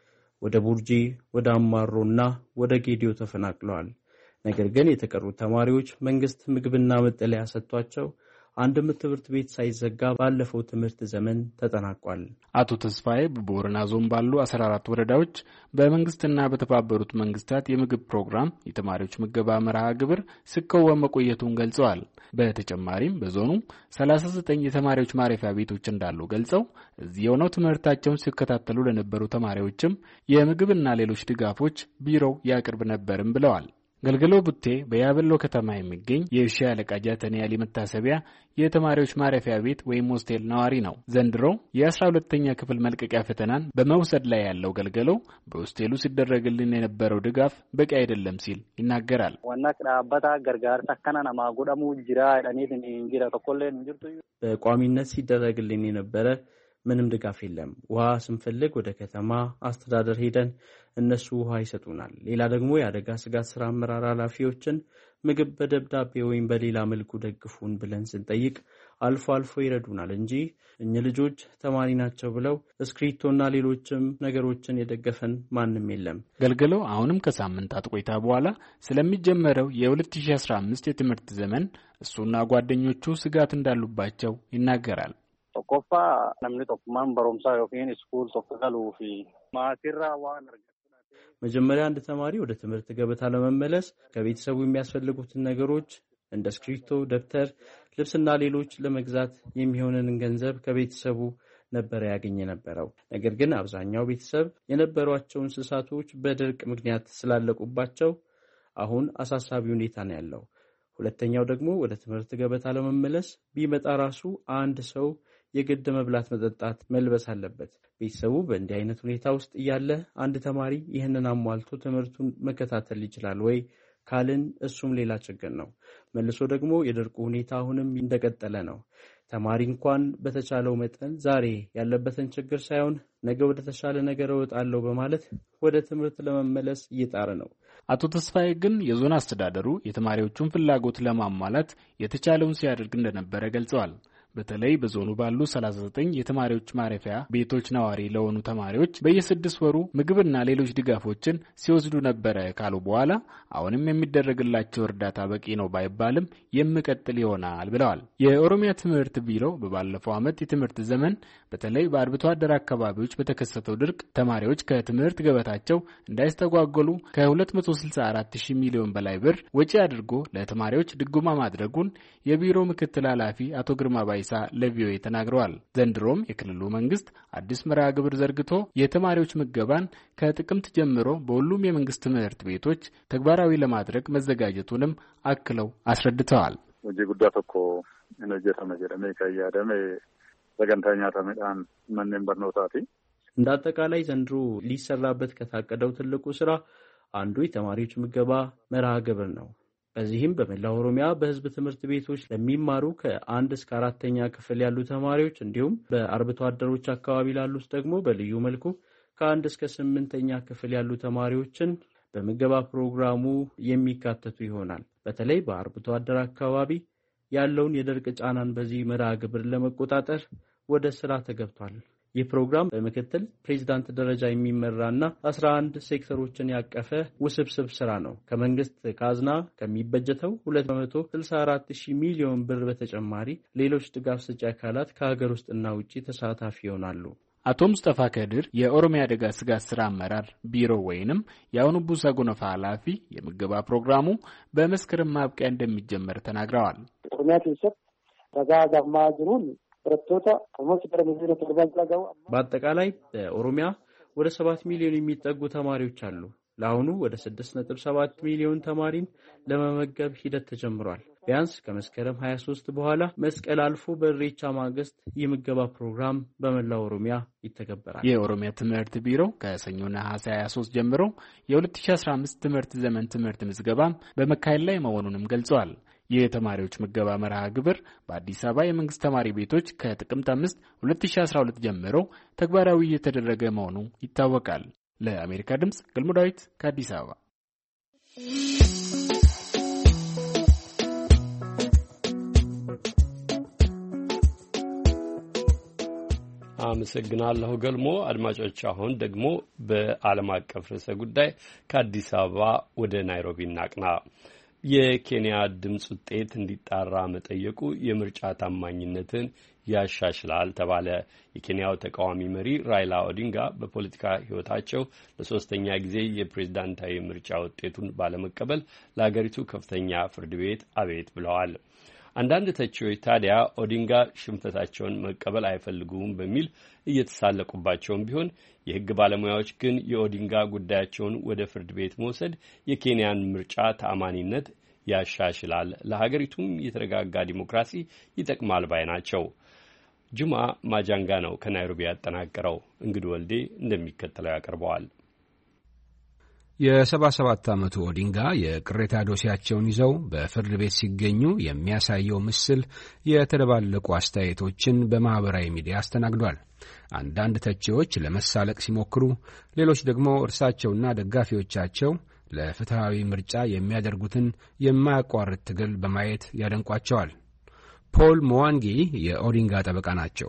ወደ ቡርጂ፣ ወደ አማሮና ወደ ጌዲዮ ተፈናቅለዋል። ነገር ግን የተቀሩት ተማሪዎች መንግስት ምግብና መጠለያ ሰጥቷቸው አንድም ትምህርት ቤት ሳይዘጋ ባለፈው ትምህርት ዘመን ተጠናቋል። አቶ ተስፋዬ በቦረና ዞን ባሉ አስራ አራት ወረዳዎች በመንግስትና በተባበሩት መንግስታት የምግብ ፕሮግራም የተማሪዎች ምገባ መርሃ ግብር ሲከወን መቆየቱን ገልጸዋል። በተጨማሪም በዞኑ ሰላሳ ዘጠኝ የተማሪዎች ማረፊያ ቤቶች እንዳሉ ገልጸው እዚህ ሆነው ትምህርታቸውን ሲከታተሉ ለነበሩ ተማሪዎችም የምግብና ሌሎች ድጋፎች ቢሮው ያቀርብ ነበርም ብለዋል። ገልገሎ ቡቴ በያበሎ ከተማ የሚገኝ የሺ አለቃ ጃተኔ ያሊ መታሰቢያ የተማሪዎች ማረፊያ ቤት ወይም ሆስቴል ነዋሪ ነው። ዘንድሮ የአስራ ሁለተኛ ክፍል መልቀቂያ ፈተናን በመውሰድ ላይ ያለው ገልገሎ በሆስቴሉ ሲደረግልን የነበረው ድጋፍ በቂ አይደለም ሲል ይናገራል። ዋና ቅራባታ ገርጋር ተከናና ማጉዳሙ ጅራ ዳኔትን እንጂራ ተቆለን እንጅርቱ በቋሚነት ሲደረግልን የነበረ ምንም ድጋፍ የለም። ውሃ ስንፈልግ ወደ ከተማ አስተዳደር ሄደን እነሱ ውሃ ይሰጡናል። ሌላ ደግሞ የአደጋ ስጋት ስራ አመራር ኃላፊዎችን ምግብ በደብዳቤ ወይም በሌላ መልኩ ደግፉን ብለን ስንጠይቅ አልፎ አልፎ ይረዱናል እንጂ እኛ ልጆች ተማሪ ናቸው ብለው እስክሪፕቶና ሌሎችም ነገሮችን የደገፈን ማንም የለም። ገልገሎ አሁንም ከሳምንታት ቆይታ በኋላ ስለሚጀመረው የ2015 የትምህርት ዘመን እሱና ጓደኞቹ ስጋት እንዳሉባቸው ይናገራል። ቶኮፋ namni tokkummaan barumsaa yookiin iskuul tokko galuu fi maatirraa waan argatu መጀመሪያ አንድ ተማሪ ወደ ትምህርት ገበታ ለመመለስ ከቤተሰቡ የሚያስፈልጉትን ነገሮች እንደ እስክሪፕቶ፣ ደብተር፣ ልብስና ሌሎች ለመግዛት የሚሆንን ገንዘብ ከቤተሰቡ ነበር ያገኘ ነበረው። ነገር ግን አብዛኛው ቤተሰብ የነበሯቸው እንስሳቶች በድርቅ ምክንያት ስላለቁባቸው አሁን አሳሳቢ ሁኔታ ነው ያለው። ሁለተኛው ደግሞ ወደ ትምህርት ገበታ ለመመለስ ቢመጣ ራሱ አንድ ሰው የግድ መብላት፣ መጠጣት፣ መልበስ አለበት። ቤተሰቡ በእንዲህ አይነት ሁኔታ ውስጥ እያለ አንድ ተማሪ ይህንን አሟልቶ ትምህርቱን መከታተል ይችላል ወይ ካልን እሱም ሌላ ችግር ነው። መልሶ ደግሞ የድርቁ ሁኔታ አሁንም እንደቀጠለ ነው። ተማሪ እንኳን በተቻለው መጠን ዛሬ ያለበትን ችግር ሳይሆን ነገ ወደ ተሻለ ነገር እወጣለሁ በማለት ወደ ትምህርት ለመመለስ እየጣረ ነው። አቶ ተስፋዬ ግን የዞን አስተዳደሩ የተማሪዎቹን ፍላጎት ለማሟላት የተቻለውን ሲያደርግ እንደነበረ ገልጸዋል። በተለይ በዞኑ ባሉ ሰላሳ ዘጠኝ የተማሪዎች ማረፊያ ቤቶች ነዋሪ ለሆኑ ተማሪዎች በየስድስት ወሩ ምግብና ሌሎች ድጋፎችን ሲወስዱ ነበረ ካሉ በኋላ አሁንም የሚደረግላቸው እርዳታ በቂ ነው ባይባልም የሚቀጥል ይሆናል ብለዋል። የኦሮሚያ ትምህርት ቢሮ በባለፈው ዓመት የትምህርት ዘመን በተለይ በአርብቶ አደር አካባቢዎች በተከሰተው ድርቅ ተማሪዎች ከትምህርት ገበታቸው እንዳይስተጓጎሉ ከሁለት መቶ ስልሳ አራት ሺህ ሚሊዮን በላይ ብር ወጪ አድርጎ ለተማሪዎች ድጎማ ማድረጉን የቢሮ ምክትል ኃላፊ አቶ ግርማ ባይሳ ለቪኦኤ ተናግረዋል። ዘንድሮም የክልሉ መንግስት አዲስ መርሃ ግብር ዘርግቶ የተማሪዎች ምገባን ከጥቅምት ጀምሮ በሁሉም የመንግስት ትምህርት ቤቶች ተግባራዊ ለማድረግ መዘጋጀቱንም አክለው አስረድተዋል። ወጂ ጉዳ ተኮ እነጀታ መጀረመ ከያደመ ዘገንታኛ ተመዳን ማንንም በርኖታቲ እንደ አጠቃላይ ዘንድሮ ሊሰራበት ከታቀደው ትልቁ ስራ አንዱ የተማሪዎች ምገባ መርሃ ግብር ነው። በዚህም በመላው ኦሮሚያ በህዝብ ትምህርት ቤቶች ለሚማሩ ከአንድ እስከ አራተኛ ክፍል ያሉ ተማሪዎች እንዲሁም በአርብቶ አደሮች አካባቢ ላሉት ደግሞ በልዩ መልኩ ከአንድ እስከ ስምንተኛ ክፍል ያሉ ተማሪዎችን በምገባ ፕሮግራሙ የሚካተቱ ይሆናል። በተለይ በአርብቶ አደር አካባቢ ያለውን የድርቅ ጫናን በዚህ መርሃ ግብር ለመቆጣጠር ወደ ስራ ተገብቷል። ይህ ፕሮግራም በምክትል ፕሬዝዳንት ደረጃ የሚመራና አስራ አንድ ሴክተሮችን ያቀፈ ውስብስብ ስራ ነው። ከመንግስት ካዝና ከሚበጀተው ሁለት መቶ ስልሳ አራት ሺህ ሚሊዮን ብር በተጨማሪ ሌሎች ድጋፍ ሰጪ አካላት ከሀገር ውስጥና ውጪ ተሳታፊ ይሆናሉ። አቶ ሙስጠፋ ከድር የኦሮሚያ አደጋ ስጋት ስራ አመራር ቢሮ ወይንም የአሁኑ ቡሳ ጎነፋ ኃላፊ የምገባ ፕሮግራሙ በመስከረም ማብቂያ እንደሚጀመር ተናግረዋል። ኦሮሚያ ተሰጥ ተጋጋማ ጅሩን በአጠቃላይ በኦሮሚያ ወደ ሰባት ሚሊዮን የሚጠጉ ተማሪዎች አሉ። ለአሁኑ ወደ ስድስት ነጥብ ሰባት ሚሊዮን ተማሪን ለመመገብ ሂደት ተጀምሯል። ቢያንስ ከመስከረም ሀያ ሶስት በኋላ መስቀል አልፎ በኢሬቻ ማግስት የምገባ ፕሮግራም በመላው ኦሮሚያ ይተገበራል። የኦሮሚያ ትምህርት ቢሮ ከሰኞ ነሐሴ ሀያ ሶስት ጀምሮ የ ሁለት ሺህ አስራ አምስት ትምህርት ዘመን ትምህርት ምዝገባም በመካሄድ ላይ መሆኑንም ገልጸዋል። የተማሪዎች ምገባ መርሃ ግብር በአዲስ አበባ የመንግስት ተማሪ ቤቶች ከጥቅምት አምስት ሁለት ሺህ አስራ ሁለት ጀምሮ ተግባራዊ እየተደረገ መሆኑ ይታወቃል። ለአሜሪካ ድምጽ ገልሞ ዳዊት ከአዲስ አበባ። አመሰግናለሁ ገልሞ። አድማጮች አሁን ደግሞ በዓለም አቀፍ ርዕሰ ጉዳይ ከአዲስ አበባ ወደ ናይሮቢ እናቅና። የኬንያ ድምጽ ውጤት እንዲጣራ መጠየቁ የምርጫ ታማኝነትን ያሻሽላል ተባለ። የኬንያው ተቃዋሚ መሪ ራይላ ኦዲንጋ በፖለቲካ ሕይወታቸው ለሶስተኛ ጊዜ የፕሬዝዳንታዊ ምርጫ ውጤቱን ባለመቀበል ለሀገሪቱ ከፍተኛ ፍርድ ቤት አቤት ብለዋል። አንዳንድ ተቺዎች ታዲያ ኦዲንጋ ሽንፈታቸውን መቀበል አይፈልጉም በሚል እየተሳለቁባቸውም ቢሆን የሕግ ባለሙያዎች ግን የኦዲንጋ ጉዳያቸውን ወደ ፍርድ ቤት መውሰድ የኬንያን ምርጫ ተአማኒነት ያሻሽላል፣ ለሀገሪቱም የተረጋጋ ዲሞክራሲ ይጠቅማል ባይ ናቸው። ጁማ ማጃንጋ ነው ከናይሮቢ ያጠናቀረው። እንግዲህ ወልዴ እንደሚከተለው ያቀርበዋል። የሰባ ሰባት ዓመቱ ኦዲንጋ የቅሬታ ዶሲያቸውን ይዘው በፍርድ ቤት ሲገኙ የሚያሳየው ምስል የተደባለቁ አስተያየቶችን በማኅበራዊ ሚዲያ አስተናግዷል። አንዳንድ ተቺዎች ለመሳለቅ ሲሞክሩ፣ ሌሎች ደግሞ እርሳቸውና ደጋፊዎቻቸው ለፍትሐዊ ምርጫ የሚያደርጉትን የማያቋርጥ ትግል በማየት ያደንቋቸዋል። ፖል ሞዋንጊ የኦዲንጋ ጠበቃ ናቸው።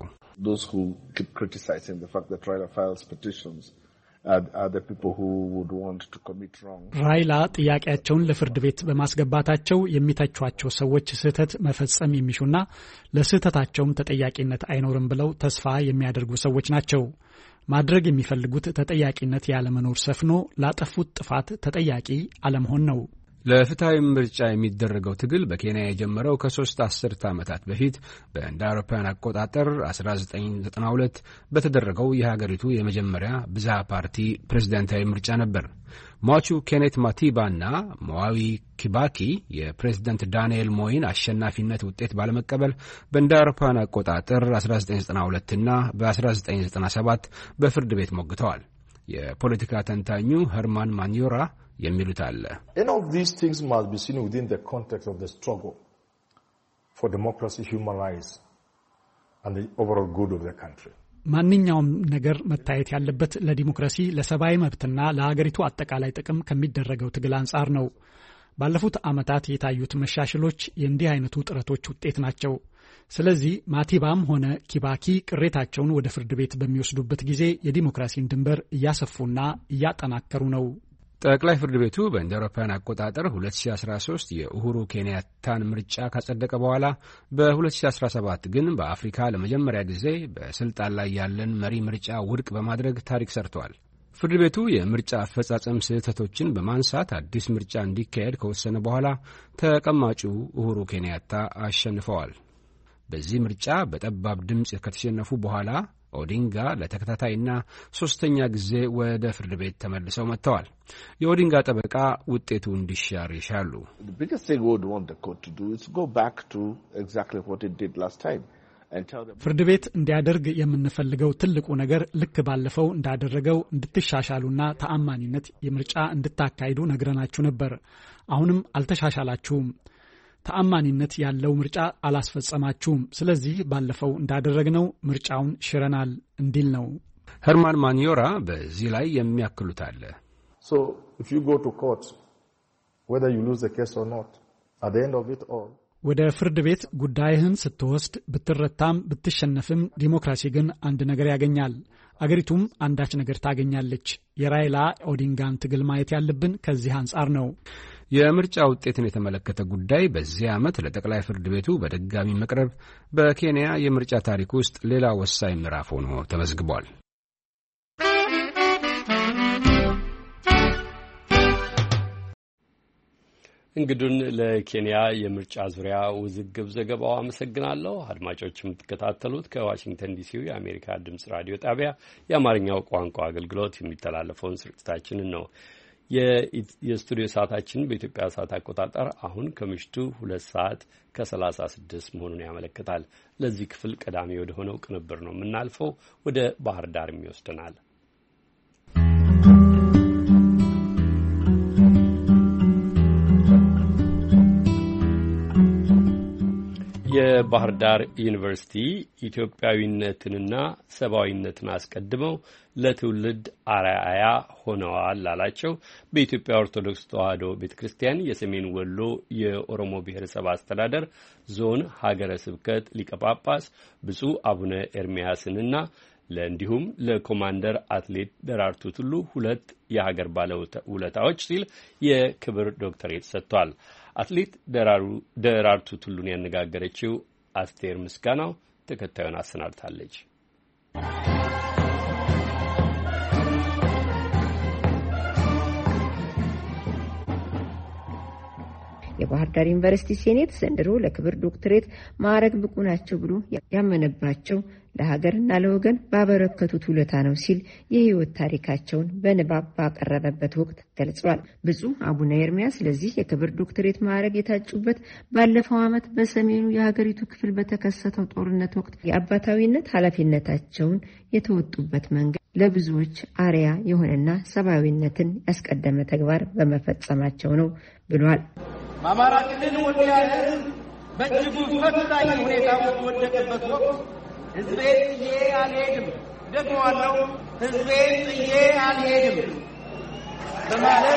ራይላ ጥያቄያቸውን ለፍርድ ቤት በማስገባታቸው የሚተቿቸው ሰዎች ስህተት መፈጸም የሚሹና ለስህተታቸውም ተጠያቂነት አይኖርም ብለው ተስፋ የሚያደርጉ ሰዎች ናቸው። ማድረግ የሚፈልጉት ተጠያቂነት ያለመኖር ሰፍኖ ላጠፉት ጥፋት ተጠያቂ አለመሆን ነው። ለፍትሐዊ ምርጫ የሚደረገው ትግል በኬንያ የጀመረው ከሶስት አስርተ ዓመታት በፊት በእንደ አውሮፓውያን አቆጣጠር አስራ ዘጠኝ ዘጠና ሁለት በተደረገው የሀገሪቱ የመጀመሪያ ብዝሃ ፓርቲ ፕሬዝዳንታዊ ምርጫ ነበር። ሟቹ ኬኔት ማቲባና ሞዋዊ ኪባኪ የፕሬዝዳንት ዳንኤል ሞይን አሸናፊነት ውጤት ባለመቀበል በእንደ አውሮፓውያን አቆጣጠር አስራ ዘጠኝ ዘጠና ሁለት እና በአስራ ዘጠኝ ዘጠና ሰባት በፍርድ ቤት ሞግተዋል። የፖለቲካ ተንታኙ ሄርማን ማንዮራ የሚሉት አለ። Any of these things must be seen within the context of the struggle for democracy, human rights and the overall good of the country. ማንኛውም ነገር መታየት ያለበት ለዲሞክራሲ፣ ለሰብአዊ መብትና ለሀገሪቱ አጠቃላይ ጥቅም ከሚደረገው ትግል አንጻር ነው። ባለፉት ዓመታት የታዩት መሻሽሎች የእንዲህ አይነቱ ጥረቶች ውጤት ናቸው። ስለዚህ ማቲባም ሆነ ኪባኪ ቅሬታቸውን ወደ ፍርድ ቤት በሚወስዱበት ጊዜ የዲሞክራሲን ድንበር እያሰፉና እያጠናከሩ ነው። ጠቅላይ ፍርድ ቤቱ በእንደ አውሮፓውያን አቆጣጠር ሁለት ሺህ አስራ ሶስት የኡሁሩ ኬንያታን ምርጫ ካጸደቀ በኋላ በሁለት ሺህ አስራ ሰባት ግን በአፍሪካ ለመጀመሪያ ጊዜ በስልጣን ላይ ያለን መሪ ምርጫ ውድቅ በማድረግ ታሪክ ሰርቷል። ፍርድ ቤቱ የምርጫ አፈጻጸም ስህተቶችን በማንሳት አዲስ ምርጫ እንዲካሄድ ከወሰነ በኋላ ተቀማጩ ኡሁሩ ኬንያታ አሸንፈዋል። በዚህ ምርጫ በጠባብ ድምፅ ከተሸነፉ በኋላ ኦዲንጋ ለተከታታይና ሶስተኛ ጊዜ ወደ ፍርድ ቤት ተመልሰው መጥተዋል። የኦዲንጋ ጠበቃ ውጤቱ እንዲሻር ይሻሉ። ፍርድ ቤት እንዲያደርግ የምንፈልገው ትልቁ ነገር ልክ ባለፈው እንዳደረገው እንድትሻሻሉና ተአማኒነት የምርጫ እንድታካሂዱ ነግረናችሁ ነበር። አሁንም አልተሻሻላችሁም። ተአማኒነት ያለው ምርጫ አላስፈጸማችሁም። ስለዚህ ባለፈው እንዳደረግነው ምርጫውን ሽረናል እንዲል ነው። ሄርማን ማንዮራ በዚህ ላይ የሚያክሉት አለ። So if you go to court, whether you lose the case or not, at the end of it all, ወደ ፍርድ ቤት ጉዳይህን ስትወስድ ብትረታም ብትሸነፍም ዲሞክራሲ ግን አንድ ነገር ያገኛል። አገሪቱም አንዳች ነገር ታገኛለች። የራይላ ኦዲንጋን ትግል ማየት ያለብን ከዚህ አንጻር ነው። የምርጫ ውጤትን የተመለከተ ጉዳይ በዚህ ዓመት ለጠቅላይ ፍርድ ቤቱ በድጋሚ መቅረብ በኬንያ የምርጫ ታሪክ ውስጥ ሌላ ወሳኝ ምዕራፍ ሆኖ ተመዝግቧል። እንግዱን ለኬንያ የምርጫ ዙሪያ ውዝግብ ዘገባው አመሰግናለሁ። አድማጮች የምትከታተሉት ከዋሽንግተን ዲሲው የአሜሪካ ድምጽ ራዲዮ ጣቢያ የአማርኛው ቋንቋ አገልግሎት የሚተላለፈውን ስርጭታችንን ነው። የስቱዲዮ ሰዓታችን በኢትዮጵያ ሰዓት አቆጣጠር አሁን ከምሽቱ ሁለት ሰዓት ከሰላሳ ስድስት መሆኑን ያመለክታል። ለዚህ ክፍል ቀዳሚ ወደ ሆነው ቅንብር ነው የምናልፈው። ወደ ባህር ዳር የሚወስደናል። የባህር ዳር ዩኒቨርሲቲ ኢትዮጵያዊነትንና ሰብአዊነትን አስቀድመው ለትውልድ አርአያ ሆነዋል ላላቸው በኢትዮጵያ ኦርቶዶክስ ተዋሕዶ ቤተክርስቲያን የሰሜን ወሎ የኦሮሞ ብሔረሰብ አስተዳደር ዞን ሀገረ ስብከት ሊቀ ጳጳስ ብፁዕ አቡነ ኤርሚያስንና ለእንዲሁም ለኮማንደር አትሌት ደራርቱ ቱሉ ሁለት የሀገር ባለውለታዎች ሲል የክብር ዶክተሬት ሰጥቷል። አትሌት ደራርቱ ቱሉን ያነጋገረችው አስቴር ምስጋናው ተከታዩን አሰናድታለች። የባህር ዳር ዩኒቨርሲቲ ሴኔት ዘንድሮ ለክብር ዶክተሬት ማዕረግ ብቁ ናቸው ብሎ ያመነባቸው ለሀገርና ለወገን ባበረከቱት ውለታ ነው ሲል የህይወት ታሪካቸውን በንባብ ባቀረበበት ወቅት ገልጿል። ብፁዕ አቡነ ኤርሚያስ ለዚህ የክብር ዶክተሬት ማዕረግ የታጩበት ባለፈው ዓመት በሰሜኑ የሀገሪቱ ክፍል በተከሰተው ጦርነት ወቅት የአባታዊነት ኃላፊነታቸውን የተወጡበት መንገድ ለብዙዎች አርአያ የሆነና ሰብአዊነትን ያስቀደመ ተግባር በመፈጸማቸው ነው ብሏል። በአማራ ክልል ወዲያ ህዝብ በእጅጉ ፈታኝ ሁኔታ ውስጥ ወደቀበት ወቅት ህዝቤን ጥዬ አልሄድም፣ ደግሞዋለሁ፣ ህዝቤን ጥዬ አልሄድም በማለት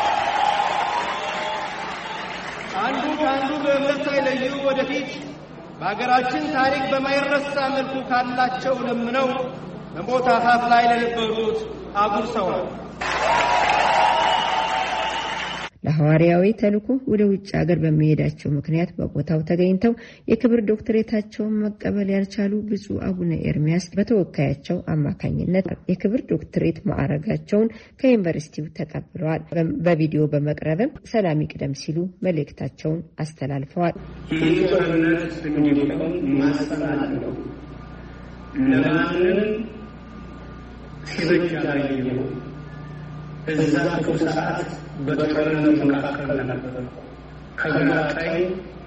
አንዱ ከአንዱ በእምነት ሳይለዩ ወደፊት በሀገራችን ታሪክ በማይረሳ መልኩ ካላቸው ለምነው በሞት አፋፍ ላይ ለነበሩት አጉርሰዋል። ለሐዋርያዊ ተልእኮ ወደ ውጭ ሀገር በመሄዳቸው ምክንያት በቦታው ተገኝተው የክብር ዶክተሬታቸውን መቀበል ያልቻሉ ብፁዕ አቡነ ኤርሚያስ በተወካያቸው አማካኝነት የክብር ዶክተሬት ማዕረጋቸውን ከዩኒቨርሲቲው ተቀብለዋል። በቪዲዮ በመቅረብም ሰላም ይቅደም ሲሉ መልእክታቸውን አስተላልፈዋል። የጦርነት እንዲቆም ማስተላለፍ ነው። ለማንም ሲበጅ ያላየው እዛ ክፉ ሰዓት በጦርነት መካከል ነበር። ከግራ ቀኝ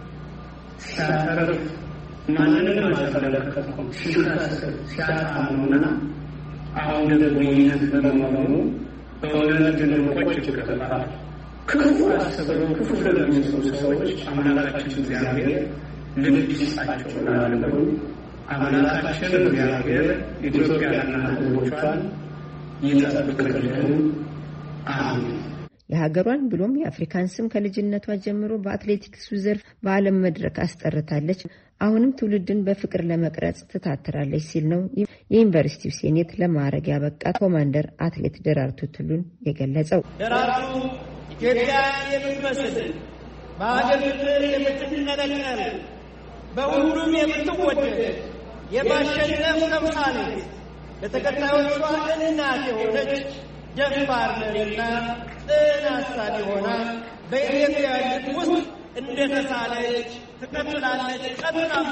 ሲያተርፍ ማንንም አልተመለከትኩም። ሲከስር ሲያጣሙና አሁን ደግሞ ይህ በመሆኑ በእውነት ልንቆጭ ይገባል። ክፉ አስበው ክፉ ለሚሰሩ ሰዎች አምላካችን እግዚአብሔር ልብ ይስጣቸው እላለሁ። አምላካችን እግዚአብሔር ኢትዮጵያና ሕዝቦቿን ይጠብቅልን። አሜን። የሀገሯን ብሎም የአፍሪካን ስም ከልጅነቷ ጀምሮ በአትሌቲክሱ ዘርፍ በዓለም መድረክ አስጠርታለች። አሁንም ትውልድን በፍቅር ለመቅረጽ ትታትራለች ሲል ነው የዩኒቨርሲቲው ሴኔት ለማዕረግ ያበቃት ኮማንደር አትሌት ደራርቱ ቱሉን የገለጸው። ደራርቱ ኢትዮጵያ የምትመስል በሀገር ፍቅር የምትነለቀል በሁሉም የምትወደድ የማሸነፍ ተምሳሌት ለተከታዮቿ እናት የሆነች ደፋር መሪና ጽኑ አሳቢ ሆና በኢትዮጵያ ውስጥ እንደተሳለች ትቀጥላለች። ቀጥላም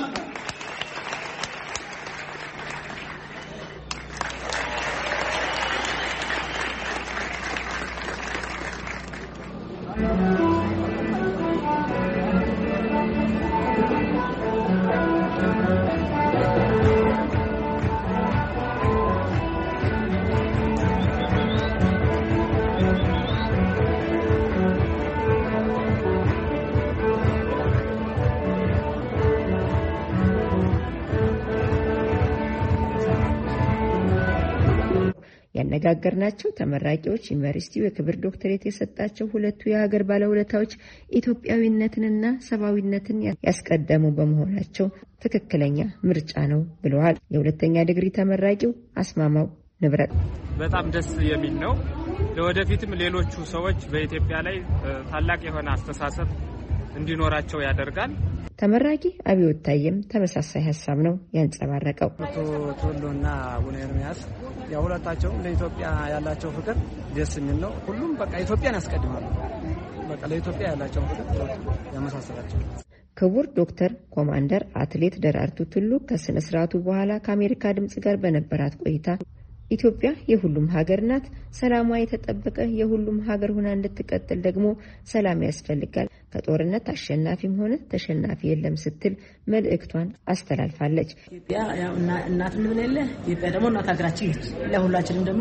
ያነጋገርናቸው ተመራቂዎች ዩኒቨርሲቲው የክብር ዶክተሬት የሰጣቸው ሁለቱ የሀገር ባለውለታዎች ኢትዮጵያዊነትንና ሰብአዊነትን ያስቀደሙ በመሆናቸው ትክክለኛ ምርጫ ነው ብለዋል። የሁለተኛ ዲግሪ ተመራቂው አስማማው ንብረት በጣም ደስ የሚል ነው። ለወደፊትም ሌሎቹ ሰዎች በኢትዮጵያ ላይ ታላቅ የሆነ አስተሳሰብ እንዲኖራቸው ያደርጋል። ተመራቂ አብዮት ታየም ተመሳሳይ ሐሳብ ነው ያንጸባረቀው። ቶሎና አቡነ ኤርሚያስ ያው ሁለታቸው ለኢትዮጵያ ያላቸው ፍቅር ደስ የሚል ነው። ሁሉም በቃ ኢትዮጵያን ያስቀድማሉ። በቃ ለኢትዮጵያ ያላቸው ፍቅር ያመሳሰላቸው። ክቡር ዶክተር ኮማንደር አትሌት ደራርቱ ቱሉ ከስነ ስርዓቱ በኋላ ከአሜሪካ ድምጽ ጋር በነበራት ቆይታ ኢትዮጵያ የሁሉም ሀገር ናት፣ ሰላሟ የተጠበቀ የሁሉም ሀገር ሆና እንድትቀጥል ደግሞ ሰላም ያስፈልጋል፣ ከጦርነት አሸናፊም ሆነ ተሸናፊ የለም ስትል መልእክቷን አስተላልፋለች። ኢትዮጵያ ያው እናት ምን የለ ኢትዮጵያ ደግሞ እናት ሀገራችን ነች። ለሁላችንም ደግሞ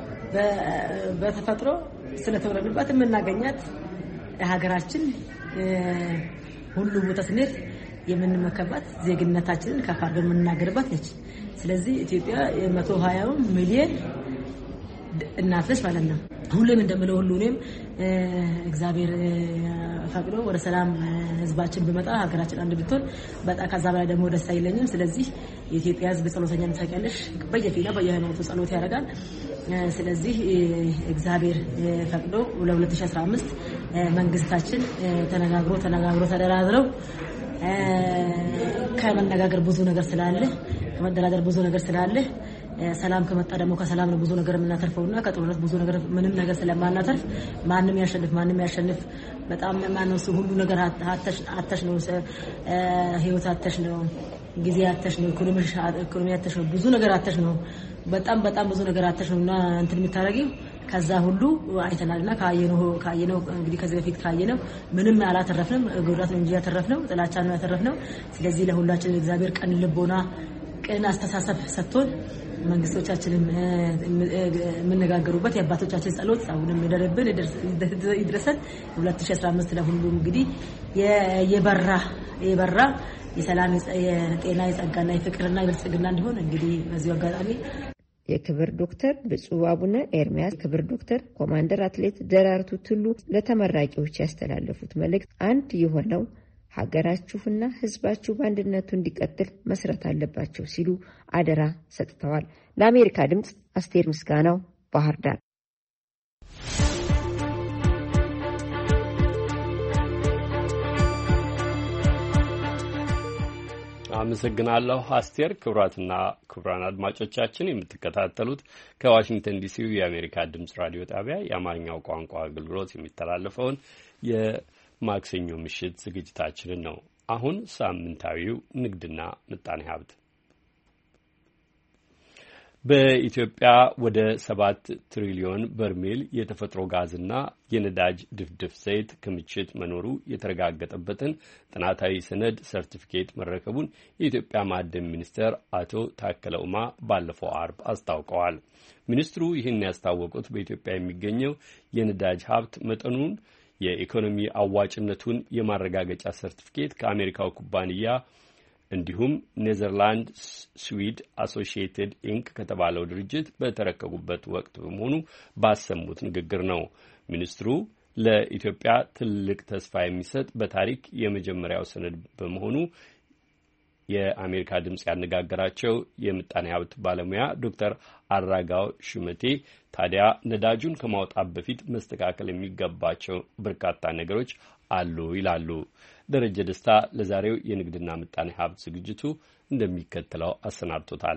በተፈጥሮ ስለተወለድንባት የምናገኛት ሀገራችን ሁሉ ቦታ ስንሄድ የምንመከባት ዜግነታችንን ከፍ አድርገን የምንናገርባት ነች። ስለዚህ ኢትዮጵያ መቶ ሀያ ሚሊዮን እናትሽ ማለት ነው። ሁሉም እንደምለው ሁሉንም እግዚአብሔር ፈቅዶ ወደ ሰላም ህዝባችን ቢመጣ ሀገራችን አንድ ብትሆን በጣም ከዛ በላይ ደግሞ ደስ አይለኝም። ስለዚህ የኢትዮጵያ ህዝብ ጸሎተኛ ታውቂያለሽ፣ በየፊና በየሃይማኖቱ ጸሎት ያደርጋል። ስለዚህ እግዚአብሔር ፈቅዶ ለ2015 መንግስታችን ተነጋግሮ ተነጋግሮ ተደራድረው ከመነጋገር ብዙ ነገር ስላለ ከመደራደር ብዙ ነገር ስላለ ሰላም ከመጣ ደግሞ ከሰላም ነው ብዙ ነገር የምናተርፈውና ከጦርነት ብዙ ነገር ምንም ነገር ስለማናተርፍ ማንንም ያሸንፍ ማንንም ያሸንፍ በጣም ማነሱ ሁሉ ነገር አተሽ አተሽ ነው ህይወት አተሽ ነው ጊዜ አተሽ ነው ኢኮኖሚ አተሽ ነው ብዙ ነገር አተሽ ነው በጣም በጣም ብዙ ነገር አተሽ ነውና እንትን የምታረጊው ከዛ ሁሉ አይተናልና ካየነው ካየነው እንግዲህ ከዚህ በፊት ካየነው ምንም አላተረፍንም ጉዳት ነው እንጂ ያተረፍነው ጥላቻ ነው ያተረፍነው። ስለዚህ ለሁላችን እግዚአብሔር ቀን ልቦና ቀን አስተሳሰብ ሰጥቶን መንግስቶቻችንን የምንነጋገሩበት የአባቶቻችን ጸሎት አሁንም ይደረብን ይድረሰን። ሁለት ሺህ አስራ አምስት ለሁሉም እንግዲህ የበራ የበራ የሰላም የጤና የጸጋና የፍቅርና የብልጽግና እንዲሆን እንግዲህ በዚህ አጋጣሚ የክብር ዶክተር ብፁዕ አቡነ ኤርሚያስ ክብር ዶክተር ኮማንደር አትሌት ደራርቱ ቱሉ ለተመራቂዎች ያስተላለፉት መልእክት አንድ የሆነው ሀገራችሁና ህዝባችሁ በአንድነቱ እንዲቀጥል መስራት አለባቸው ሲሉ አደራ ሰጥተዋል። ለአሜሪካ ድምጽ አስቴር ምስጋናው ባህር ዳር። አመሰግናለሁ አስቴር። ክቡራትና ክቡራን አድማጮቻችን የምትከታተሉት ከዋሽንግተን ዲሲው የአሜሪካ ድምጽ ራዲዮ ጣቢያ የአማርኛው ቋንቋ አገልግሎት የሚተላለፈውን የማክሰኞ ምሽት ዝግጅታችንን ነው። አሁን ሳምንታዊው ንግድና ምጣኔ ሀብት። በኢትዮጵያ ወደ ሰባት ትሪሊዮን በርሜል የተፈጥሮ ጋዝና የነዳጅ ድፍድፍ ዘይት ክምችት መኖሩ የተረጋገጠበትን ጥናታዊ ሰነድ ሰርቲፊኬት መረከቡን የኢትዮጵያ ማዕድን ሚኒስትር አቶ ታከለ ኡማ ባለፈው አርብ አስታውቀዋል። ሚኒስትሩ ይህን ያስታወቁት በኢትዮጵያ የሚገኘው የነዳጅ ሀብት መጠኑን የኢኮኖሚ አዋጭነቱን የማረጋገጫ ሰርቲፊኬት ከአሜሪካው ኩባንያ እንዲሁም ኔዘርላንድ ስዊድ አሶሺየትድ ኢንክ ከተባለው ድርጅት በተረከቡበት ወቅት በመሆኑ ባሰሙት ንግግር ነው። ሚኒስትሩ ለኢትዮጵያ ትልቅ ተስፋ የሚሰጥ በታሪክ የመጀመሪያው ሰነድ በመሆኑ የአሜሪካ ድምጽ ያነጋገራቸው የምጣኔ ሀብት ባለሙያ ዶክተር አራጋው ሹመቴ ታዲያ ነዳጁን ከማውጣት በፊት መስተካከል የሚገባቸው በርካታ ነገሮች አሉ ይላሉ። ደረጀ ደስታ ለዛሬው የንግድና ምጣኔ ሀብት ዝግጅቱ እንደሚከተለው አሰናድቶታል።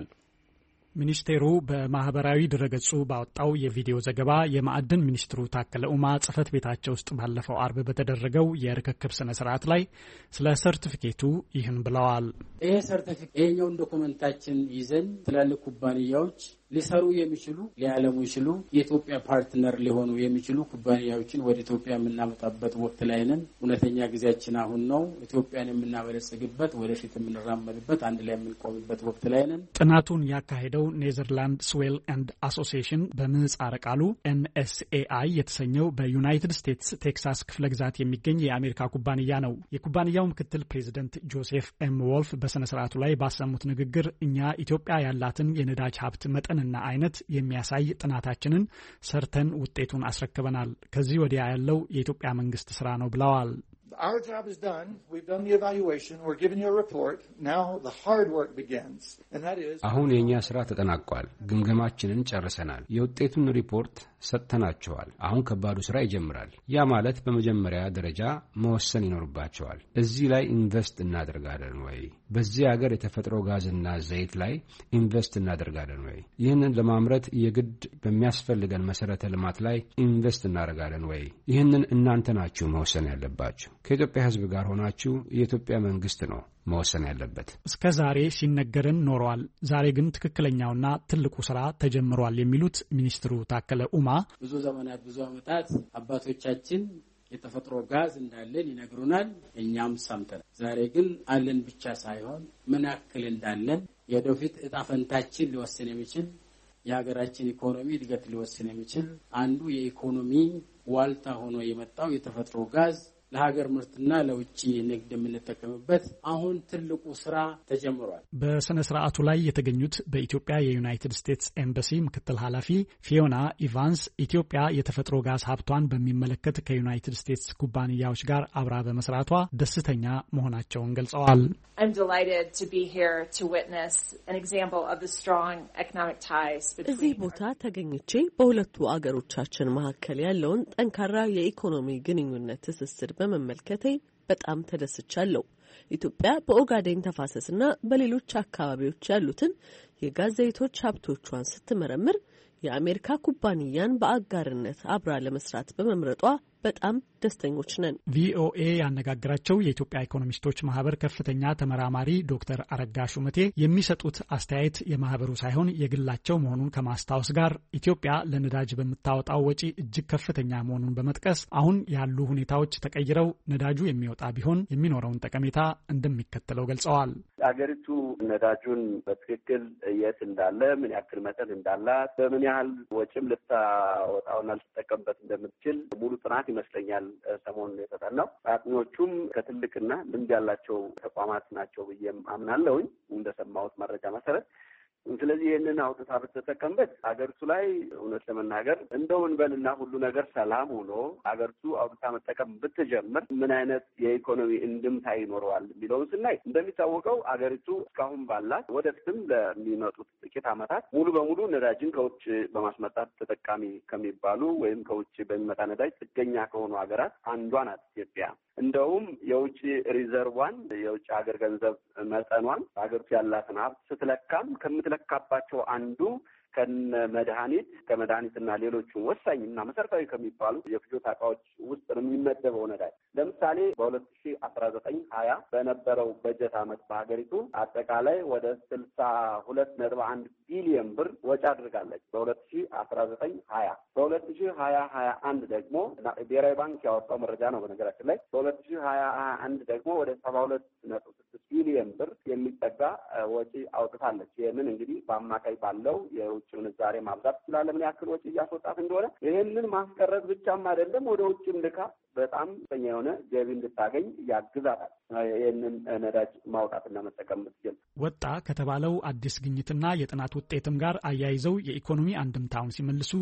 ሚኒስቴሩ በማህበራዊ ድረገጹ ባወጣው የቪዲዮ ዘገባ የማዕድን ሚኒስትሩ ታከለ ኡማ ጽህፈት ቤታቸው ውስጥ ባለፈው አርብ በተደረገው የርክክብ ስነ ስርዓት ላይ ስለ ሰርቲፊኬቱ ይህን ብለዋል። ይሄ ሰርቲፊኬት የኛውን ዶክመንታችን ይዘን ትላልቅ ኩባንያዎች ሊሰሩ የሚችሉ ሊያለሙ ይችሉ የኢትዮጵያ ፓርትነር ሊሆኑ የሚችሉ ኩባንያዎችን ወደ ኢትዮጵያ የምናመጣበት ወቅት ላይ ነን። እውነተኛ ጊዜያችን አሁን ነው። ኢትዮጵያን የምናበለጽግበት ወደፊት የምንራመድበት አንድ ላይ የምንቆምበት ወቅት ላይ ነን። ጥናቱን ያካሄደው ኔዘርላንድ ስዌል ኤንድ አሶሲዬሽን በምህጻረ ቃሉ ኤን ኤስ ኤ አይ የተሰኘው በዩናይትድ ስቴትስ ቴክሳስ ክፍለ ግዛት የሚገኝ የአሜሪካ ኩባንያ ነው። የኩባንያው ምክትል ፕሬዚደንት ጆሴፍ ኤም ወልፍ በስነ ስርዓቱ ላይ ባሰሙት ንግግር እኛ ኢትዮጵያ ያላትን የነዳጅ ሀብት መጠን እና አይነት የሚያሳይ ጥናታችንን ሰርተን ውጤቱን አስረክበናል። ከዚህ ወዲያ ያለው የኢትዮጵያ መንግስት ስራ ነው ብለዋል። Our job is done. We've done the evaluation. We're giving you a report. Now the hard work begins. And that is አሁን የኛ ስራ ተጠናቋል። ግምገማችንን ጨርሰናል። የውጤቱን ሪፖርት ሰጥተናቸዋል። አሁን ከባዱ ስራ ይጀምራል። ያ ማለት በመጀመሪያ ደረጃ መወሰን ይኖርባቸዋል። እዚህ ላይ ኢንቨስት እናደርጋለን ወይ? በዚህ ሀገር የተፈጥሮ ጋዝና ዘይት ላይ ኢንቨስት እናደርጋለን ወይ? ይህንን ለማምረት የግድ በሚያስፈልገን መሰረተ ልማት ላይ ኢንቨስት እናደርጋለን ወይ? ይህንን እናንተ ናችሁ መወሰን ያለባችሁ። ከኢትዮጵያ ሕዝብ ጋር ሆናችሁ የኢትዮጵያ መንግስት ነው መወሰን ያለበት። እስከ ዛሬ ሲነገረን ኖሯል። ዛሬ ግን ትክክለኛውና ትልቁ ስራ ተጀምሯል የሚሉት ሚኒስትሩ ታከለ ኡማ ብዙ ዘመናት ብዙ ዓመታት አባቶቻችን የተፈጥሮ ጋዝ እንዳለን ይነግሩናል። እኛም ሰምተናል። ዛሬ ግን አለን ብቻ ሳይሆን ምን ያክል እንዳለን የወደፊት እጣ ፈንታችን ሊወስን የሚችል የሀገራችን ኢኮኖሚ እድገት ሊወስን የሚችል አንዱ የኢኮኖሚ ዋልታ ሆኖ የመጣው የተፈጥሮ ጋዝ ለሀገር ምርትና ለውጭ ንግድ የምንጠቀምበት አሁን ትልቁ ስራ ተጀምሯል። በስነ ስርዓቱ ላይ የተገኙት በኢትዮጵያ የዩናይትድ ስቴትስ ኤምባሲ ምክትል ኃላፊ ፊዮና ኢቫንስ ኢትዮጵያ የተፈጥሮ ጋዝ ሀብቷን በሚመለከት ከዩናይትድ ስቴትስ ኩባንያዎች ጋር አብራ በመስራቷ ደስተኛ መሆናቸውን ገልጸዋል። I'm delighted to be here to witness an example of the strong economic ties between እዚህ ቦታ ተገኝቼ በሁለቱ አገሮቻችን መካከል ያለውን ጠንካራ የኢኮኖሚ ግንኙነት ትስስር በመመልከቴ በጣም ተደስቻለሁ። ኢትዮጵያ በኦጋዴን ተፋሰስና በሌሎች አካባቢዎች ያሉትን የጋዝ ዘይቶች ሀብቶቿን ስትመረምር የአሜሪካ ኩባንያን በአጋርነት አብራ ለመስራት በመምረጧ በጣም ደስተኞች ነን። ቪኦኤ ያነጋገራቸው የኢትዮጵያ ኢኮኖሚስቶች ማህበር ከፍተኛ ተመራማሪ ዶክተር አረጋ ሹመቴ የሚሰጡት አስተያየት የማህበሩ ሳይሆን የግላቸው መሆኑን ከማስታወስ ጋር ኢትዮጵያ ለነዳጅ በምታወጣው ወጪ እጅግ ከፍተኛ መሆኑን በመጥቀስ አሁን ያሉ ሁኔታዎች ተቀይረው ነዳጁ የሚወጣ ቢሆን የሚኖረውን ጠቀሜታ እንደሚከተለው ገልጸዋል። አገሪቱ ነዳጁን በትክክል የት እንዳለ፣ ምን ያክል መጠን እንዳላት፣ በምን ያህል ወጪም ልታወጣውና ልትጠቀምበት እንደምትችል ሙሉ ጥናት ይመስለኛል ሰሞኑን የተጠናው። አጥኚዎቹም ከትልቅና ልምድ ያላቸው ተቋማት ናቸው ብዬም አምናለሁኝ እንደሰማሁት መረጃ መሰረት። ስለዚህ ይህንን አውጥታ ብትጠቀምበት አገሪቱ ላይ እውነት ለመናገር እንደው እንበልና ሁሉ ነገር ሰላም ሆኖ አገሪቱ አውጥታ መጠቀም ብትጀምር ምን አይነት የኢኮኖሚ እንድምታ ይኖረዋል የሚለውን ስናይ እንደሚታወቀው አገሪቱ እስካሁን ባላት ወደፊትም ለሚመጡት ጥቂት ዓመታት ሙሉ በሙሉ ነዳጅን ከውጭ በማስመጣት ተጠቃሚ ከሚባሉ ወይም ከውጭ በሚመጣ ነዳጅ ጥገኛ ከሆኑ ሀገራት አንዷ ናት ኢትዮጵያ። እንደውም የውጭ ሪዘርቫን የውጭ ሀገር ገንዘብ መጠኗን ሀገሪቱ ያላትን ሀብት ስትለካም ከምትለካባቸው አንዱ ከነ መድኃኒት ከመድኃኒትና ሌሎቹም ወሳኝና መሰረታዊ ከሚባሉ የፍጆታ እቃዎች ውስጥ ነው የሚመደበው ነዳጅ። ለምሳሌ በሁለት ሺህ አስራ ዘጠኝ ሀያ በነበረው በጀት ዓመት በሀገሪቱ አጠቃላይ ወደ ስልሳ ሁለት ነጥብ አንድ ቢሊዮን ብር ወጪ አድርጋለች በሁለት ሺህ አስራ ዘጠኝ ሀያ በሁለት ሺህ ሀያ ሀያ አንድ ደግሞ ብሔራዊ ባንክ ያወጣው መረጃ ነው። በነገራችን ላይ በሁለት ሺህ ሀያ ሀያ አንድ ደግሞ ወደ ሰባ ሁለት ነጥብ ስድስት ቢሊዮን ብር የሚጠጋ ወጪ አውጥታለች። ይህንን እንግዲህ በአማካይ ባለው የውጭ ምንዛሬ ማብዛት ይችላል ምን ያክል ወጪ እያስወጣት እንደሆነ። ይህንን ማስቀረት ብቻም አይደለም ወደ ውጭም ልካ በጣም ከፍተኛ የሆነ ገቢ እንድታገኝ ያግዛታል። ይህንን ነዳጅ ማውጣትና መጠቀም ምትችል ወጣ ከተባለው አዲስ ግኝትና የጥናት ውጤትም ጋር አያይዘው የኢኮኖሚ አንድምታውን ሲመልሱ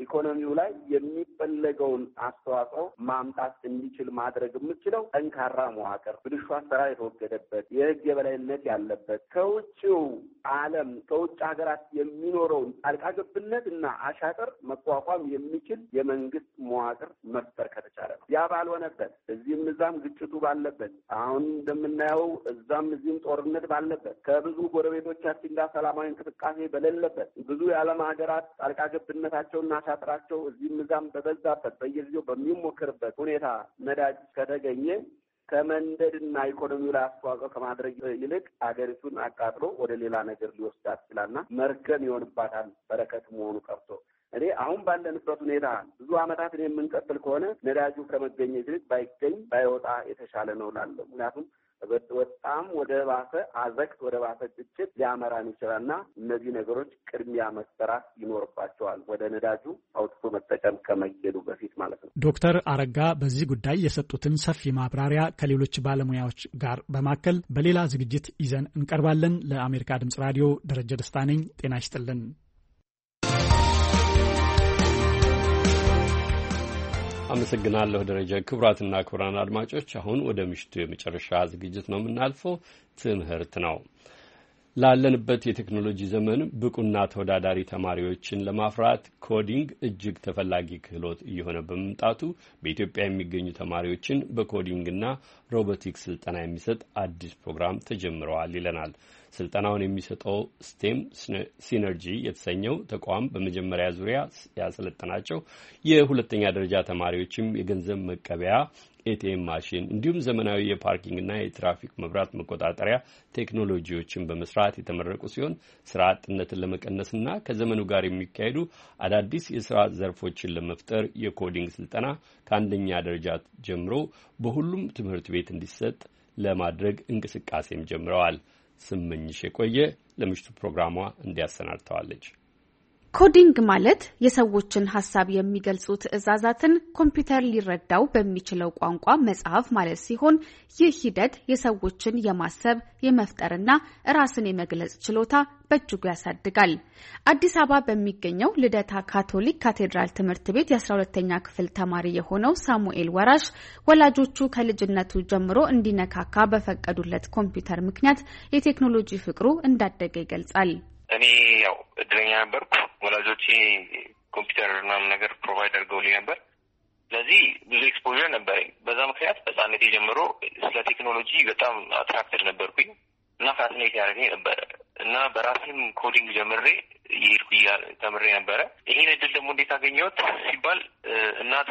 ኢኮኖሚው ላይ የሚፈለገውን አስተዋጽኦ ማምጣት እንዲችል ማድረግ የምችለው ጠንካራ መዋቅር፣ ብልሹ አሰራር የተወገደበት፣ የህግ የበላይነት ያለበት፣ ከውጭው ዓለም ከውጭ ሀገራት የሚኖረውን ጣልቃ ገብነት እና አሻጥር መቋቋም የሚችል የመንግስት መዋቅር መፍጠር ከተቻለ ነው። ያ ባልሆነበት እዚህም እዛም ግጭቱ ባለበት አሁን እንደምናየው እዛም እዚህም ጦርነት ባለበት ከብዙ ጎረቤቶቻችን ጋር ሰላማዊ እንቅስቃሴ በሌለበት ብዙ የዓለም ሀገራት ጣልቃ ገብነታቸውና አሻጥራቸው እዚህም እዛም በበዛበት በየጊዜው በሚሞክርበት ሁኔታ ነዳጅ ከተገኘ ከመንደድና ኢኮኖሚው ላይ አስተዋጽኦ ከማድረግ ይልቅ ሀገሪቱን አቃጥሎ ወደ ሌላ ነገር ሊወስዳት ይችላልና መርገም ይሆንባታል። በረከት መሆኑ ቀርቶ እኔ አሁን ባለንበት ሁኔታ ብዙ ዓመታት እኔ የምንቀጥል ከሆነ ነዳጁ ከመገኘት ይልቅ ባይገኝ ባይወጣ የተሻለ ነው እላለሁ። ምክንያቱም በጣም ወደ ባሰ አዘቅት ወደ ባሰ ግጭት ሊያመራን ይችላልና እነዚህ ነገሮች ቅድሚያ መሰራት ይኖርባቸዋል፣ ወደ ነዳጁ አውጥቶ መጠቀም ከመሄዱ በፊት ማለት ነው። ዶክተር አረጋ በዚህ ጉዳይ የሰጡትን ሰፊ ማብራሪያ ከሌሎች ባለሙያዎች ጋር በማከል በሌላ ዝግጅት ይዘን እንቀርባለን። ለአሜሪካ ድምጽ ራዲዮ ደረጀ ደስታ ነኝ። ጤና ይስጥልን። አመሰግናለሁ ደረጃ። ክቡራትና ክቡራን አድማጮች አሁን ወደ ምሽቱ የመጨረሻ ዝግጅት ነው የምናልፈው። ትምህርት ነው። ላለንበት የቴክኖሎጂ ዘመን ብቁና ተወዳዳሪ ተማሪዎችን ለማፍራት ኮዲንግ እጅግ ተፈላጊ ክህሎት እየሆነ በመምጣቱ በኢትዮጵያ የሚገኙ ተማሪዎችን በኮዲንግና ሮቦቲክስ ስልጠና የሚሰጥ አዲስ ፕሮግራም ተጀምረዋል ይለናል። ስልጠናውን የሚሰጠው ስቴም ሲነርጂ የተሰኘው ተቋም በመጀመሪያ ዙሪያ ያሰለጠናቸው የሁለተኛ ደረጃ ተማሪዎችም የገንዘብ መቀበያ ኤቲኤም ማሽን እንዲሁም ዘመናዊ የፓርኪንግና የትራፊክ መብራት መቆጣጠሪያ ቴክኖሎጂዎችን በመስራት የተመረቁ ሲሆን ስራ አጥነትን ለመቀነስና ከዘመኑ ጋር የሚካሄዱ አዳዲስ የስራ ዘርፎችን ለመፍጠር የኮዲንግ ስልጠና ከአንደኛ ደረጃ ጀምሮ በሁሉም ትምህርት ቤት እንዲሰጥ ለማድረግ እንቅስቃሴም ጀምረዋል። ስምኝሽ የቆየ ለምሽቱ ፕሮግራሟ እንዲያሰናድተዋለች። ኮዲንግ ማለት የሰዎችን ሐሳብ የሚገልጹ ትዕዛዛትን ኮምፒውተር ሊረዳው በሚችለው ቋንቋ መጻፍ ማለት ሲሆን ይህ ሂደት የሰዎችን የማሰብ የመፍጠርና ራስን የመግለጽ ችሎታ በእጅጉ ያሳድጋል። አዲስ አበባ በሚገኘው ልደታ ካቶሊክ ካቴድራል ትምህርት ቤት የአስራ ሁለተኛ ክፍል ተማሪ የሆነው ሳሙኤል ወራሽ ወላጆቹ ከልጅነቱ ጀምሮ እንዲነካካ በፈቀዱለት ኮምፒውተር ምክንያት የቴክኖሎጂ ፍቅሩ እንዳደገ ይገልጻል። እኔ ያው እድለኛ ነበርኩ። ወላጆቼ ኮምፒውተር ምናምን ነገር ፕሮቫይድ አድርገውልኝ ነበር። ስለዚህ ብዙ ኤክስፖዠር ነበረኝ። በዛ ምክንያት በሕፃንነቴ ጀምሮ ስለ ቴክኖሎጂ በጣም አትራክትድ ነበርኩኝ እና ፋሲኔት ያደረገኝ ነበረ እና በራሴም ኮዲንግ ጀምሬ እየሄድኩ ተምሬ ነበረ። ይሄን እድል ደግሞ እንዴት አገኘሁት ሲባል እናቴ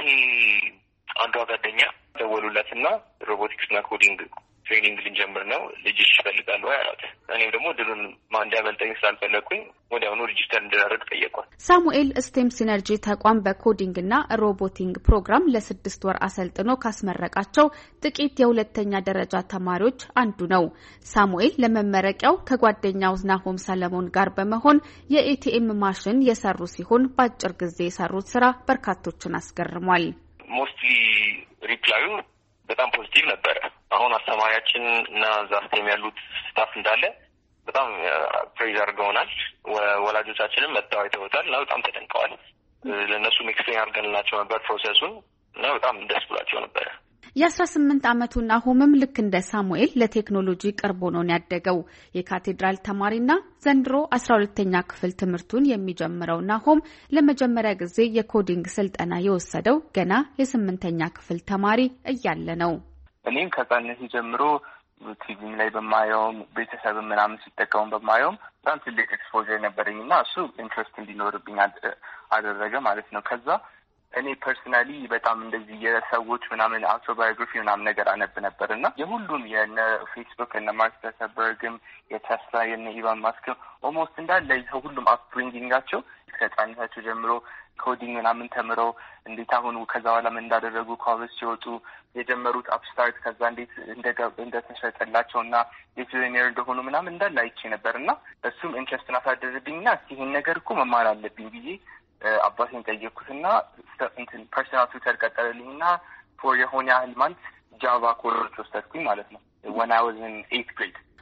አንዷ ጓደኛ ደወሉላት እና ሮቦቲክስ እና ኮዲንግ ትሬኒንግ ልንጀምር ነው፣ ልጅሽ ይፈልጋል ወይ አላት። እኔም ደግሞ ድሉን እንዲያመልጠኝ ስላልፈለግኩኝ ወዲያውኑ ሬጂስተር እንድናደርግ ጠየቋል። ሳሙኤል ስቴም ሲነርጂ ተቋም በኮዲንግና ሮቦቲንግ ፕሮግራም ለስድስት ወር አሰልጥኖ ካስመረቃቸው ጥቂት የሁለተኛ ደረጃ ተማሪዎች አንዱ ነው። ሳሙኤል ለመመረቂያው ከጓደኛው ናሆም ሰለሞን ጋር በመሆን የኤቲኤም ማሽን የሰሩ ሲሆን በአጭር ጊዜ የሰሩት ስራ በርካቶችን አስገርሟል። ሞስትሊ ሪፕላዩ በጣም ፖዚቲቭ ነበረ። አሁን አስተማሪያችን እና እዛ ስቴም ያሉት ስታፍ እንዳለ በጣም ፕሬዝ አድርገውናል። ወላጆቻችንም መጥተው አይተውታል እና በጣም ተደንቀዋል። ለእነሱም ኤክስፕሌን አድርገንላቸው ነበር ፕሮሰሱን እና በጣም ደስ ብሏቸው ነበረ። የአስራ ስምንት ዓመቱ ናሆምም ልክ እንደ ሳሙኤል ለቴክኖሎጂ ቅርብ ሆኖ ነው ያደገው። የካቴድራል ተማሪና ዘንድሮ አስራ ሁለተኛ ክፍል ትምህርቱን የሚጀምረው ናሆም ለመጀመሪያ ጊዜ የኮዲንግ ስልጠና የወሰደው ገና የስምንተኛ ክፍል ተማሪ እያለ ነው። እኔም ከጻነቴ ጀምሮ ቲቪም ላይ በማየውም ቤተሰብ ምናምን ሲጠቀሙ በማየውም በጣም ትልቅ ኤክስፖዠር ነበረኝና እሱ ኢንትረስት እንዲኖርብኝ አደረገ ማለት ነው። ከዛ እኔ ፐርሰናሊ በጣም እንደዚህ የሰዎች ምናምን አውቶባዮግራፊ ምናምን ነገር አነብ ነበር እና የሁሉም የነ ፌስቡክ እነ ማርክ ዘከርበርግም የቴስላ የነ ኢቫን ማስክም ኦልሞስት እንዳለ ሁሉም አፕብሪንጊንጋቸው ከህጻንነታቸው ጀምሮ ኮዲንግ ምናምን ተምረው እንዴት አሁን ከዛ በኋላ ምን እንዳደረጉ ኮሌጅ ሲወጡ የጀመሩት አፕስታርት ከዛ እንዴት እንደተሸጠላቸው እና የኢንጂነር እንደሆኑ ምናምን እንዳለ አይቼ ነበር እና እሱም ኢንትረስትን አሳደረብኝና ይህን ነገር እኮ መማር አለብኝ ብዬ አባቴን ጠየቅኩትና እንትን ፐርሰናል ቱተር ቀጠረልኝና ፎር የሆነ ያህል ማለት ጃቫ ኮርስ ወሰድኩኝ ማለት ነው። when I was in eighth grade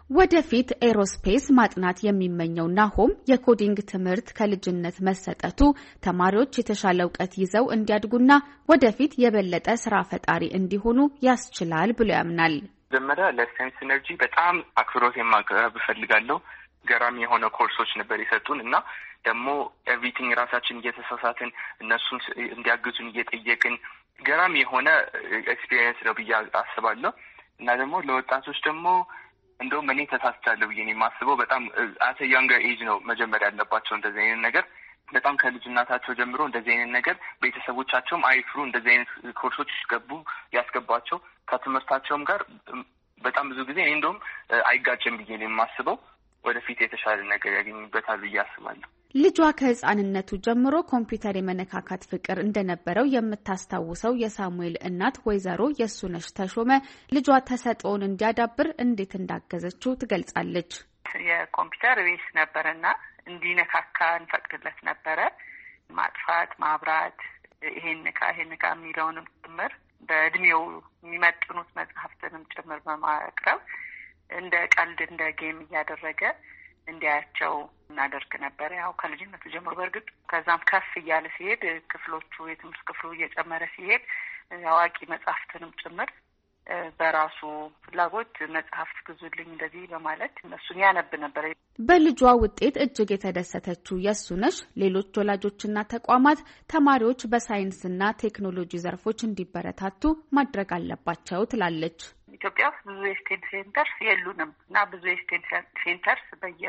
ወደፊት ኤሮስፔስ ማጥናት የሚመኘው ናሆም የኮዲንግ ትምህርት ከልጅነት መሰጠቱ ተማሪዎች የተሻለ እውቀት ይዘው እንዲያድጉና ወደፊት የበለጠ ስራ ፈጣሪ እንዲሆኑ ያስችላል ብሎ ያምናል። መጀመሪያ ለሳይንስ ኢነርጂ በጣም አክብሮት የማቅረብ እፈልጋለሁ። ገራሚ የሆነ ኮርሶች ነበር የሰጡን እና ደግሞ ኤቭሪቲንግ ራሳችን እየተሳሳትን እነሱን እንዲያግዙን እየጠየቅን ገራሚ የሆነ ኤክስፒሪየንስ ነው ብዬ አስባለሁ። እና ደግሞ ለወጣቶች ደግሞ እንደውም እኔ ተሳስቻለሁ ብዬ ነው የማስበው። በጣም አት ያንገር ኤጅ ነው መጀመሪያ ያለባቸው እንደዚህ አይነት ነገር። በጣም ከልጅነታቸው ጀምሮ እንደዚህ አይነት ነገር ቤተሰቦቻቸውም አይፍሩ፣ እንደዚህ አይነት ኮርሶች ገቡ ያስገባቸው ከትምህርታቸውም ጋር በጣም ብዙ ጊዜ እኔ እንደውም አይጋጭም ብዬ ነው የማስበው። ወደፊት የተሻለ ነገር ያገኙበታል ብዬ አስባለሁ። ልጇ ከህፃንነቱ ጀምሮ ኮምፒውተር የመነካካት ፍቅር እንደነበረው የምታስታውሰው የሳሙኤል እናት ወይዘሮ የሱነሽ ተሾመ ልጇ ተሰጥኦን እንዲያዳብር እንዴት እንዳገዘችው ትገልጻለች። የኮምፒውተር ቤት ነበርና እንዲነካካ እንፈቅድለት ነበረ። ማጥፋት፣ ማብራት፣ ይሄን ንካ ይሄን ንካ የሚለውንም ጭምር በእድሜው የሚመጥኑት መጽሐፍትንም ጭምር በማቅረብ እንደ ቀልድ እንደ ጌም እያደረገ እንዲያያቸው እናደርግ ነበር። ያው ከልጅነቱ ጀምሮ በእርግጥ ከዛም ከፍ እያለ ሲሄድ ክፍሎቹ የትምህርት ክፍሉ እየጨመረ ሲሄድ አዋቂ መጽሐፍትንም ጭምር በራሱ ፍላጎት መጽሐፍት ግዙልኝ እንደዚህ በማለት እነሱን ያነብ ነበር። በልጇ ውጤት እጅግ የተደሰተችው የሱነሽ ሌሎች ወላጆችና ተቋማት ተማሪዎች በሳይንስና ቴክኖሎጂ ዘርፎች እንዲበረታቱ ማድረግ አለባቸው ትላለች። ኢትዮጵያ ውስጥ ብዙ የስቴም ሴንተርስ የሉንም እና ብዙ የስቴም ሴንተርስ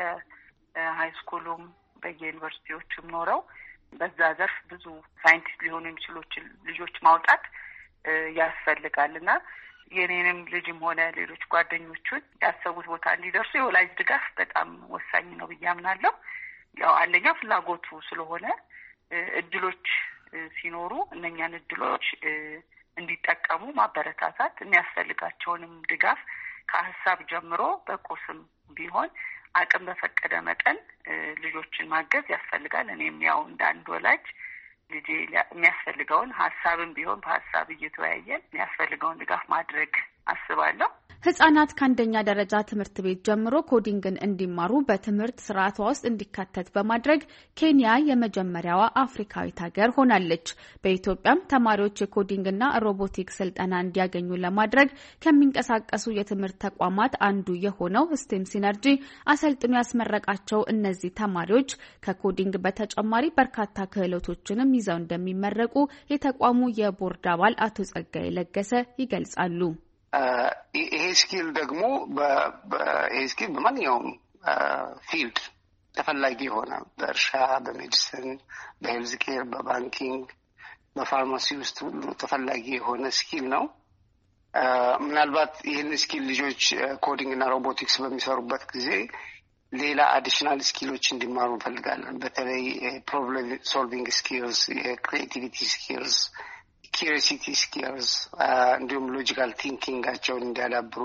በየሃይስኩሉም በየዩኒቨርሲቲዎችም ኖረው በዛ ዘርፍ ብዙ ሳይንቲስት ሊሆኑ የሚችሉ ልጆች ማውጣት ያስፈልጋል እና የኔንም ልጅም ሆነ ሌሎች ጓደኞቹን ያሰቡት ቦታ እንዲደርሱ የወላጅ ድጋፍ በጣም ወሳኝ ነው ብዬ አምናለሁ። ያው አንደኛ ፍላጎቱ ስለሆነ እድሎች ሲኖሩ እነኛን እድሎች እንዲጠቀሙ ማበረታታት፣ የሚያስፈልጋቸውንም ድጋፍ ከሀሳብ ጀምሮ በቁስም ቢሆን አቅም በፈቀደ መጠን ልጆችን ማገዝ ያስፈልጋል። እኔም ያው እንደ አንድ ወላጅ ልጄ የሚያስፈልገውን ሀሳብም ቢሆን በሀሳብ እየተወያየን የሚያስፈልገውን ድጋፍ ማድረግ አስባለሁ። ህጻናት ከአንደኛ ደረጃ ትምህርት ቤት ጀምሮ ኮዲንግን እንዲማሩ በትምህርት ስርዓቷ ውስጥ እንዲካተት በማድረግ ኬንያ የመጀመሪያዋ አፍሪካዊት ሀገር ሆናለች። በኢትዮጵያም ተማሪዎች የኮዲንግና ሮቦቲክስ ስልጠና እንዲያገኙ ለማድረግ ከሚንቀሳቀሱ የትምህርት ተቋማት አንዱ የሆነው ስቴም ሲነርጂ አሰልጥኖ ያስመረቃቸው እነዚህ ተማሪዎች ከኮዲንግ በተጨማሪ በርካታ ክህሎቶችንም ይዘው እንደሚመረቁ የተቋሙ የቦርድ አባል አቶ ጸጋዬ ለገሰ ይገልጻሉ። ይሄ ስኪል ደግሞ ይሄ ስኪል በማንኛውም ፊልድ ተፈላጊ የሆነ በእርሻ፣ በሜዲሲን፣ በሄልዝ ኬር፣ በባንኪንግ፣ በፋርማሲ ውስጥ ሁሉ ተፈላጊ የሆነ ስኪል ነው። ምናልባት ይህን ስኪል ልጆች ኮዲንግ እና ሮቦቲክስ በሚሰሩበት ጊዜ ሌላ አዲሽናል ስኪሎች እንዲማሩ እንፈልጋለን። በተለይ ፕሮብለም ሶልቪንግ ስኪልስ፣ የክሪኤቲቪቲ ስኪልስ፣ ኪሪሲቲ ስኪልስ እንዲሁም ሎጂካል ቲንኪንጋቸውን እንዲያዳብሩ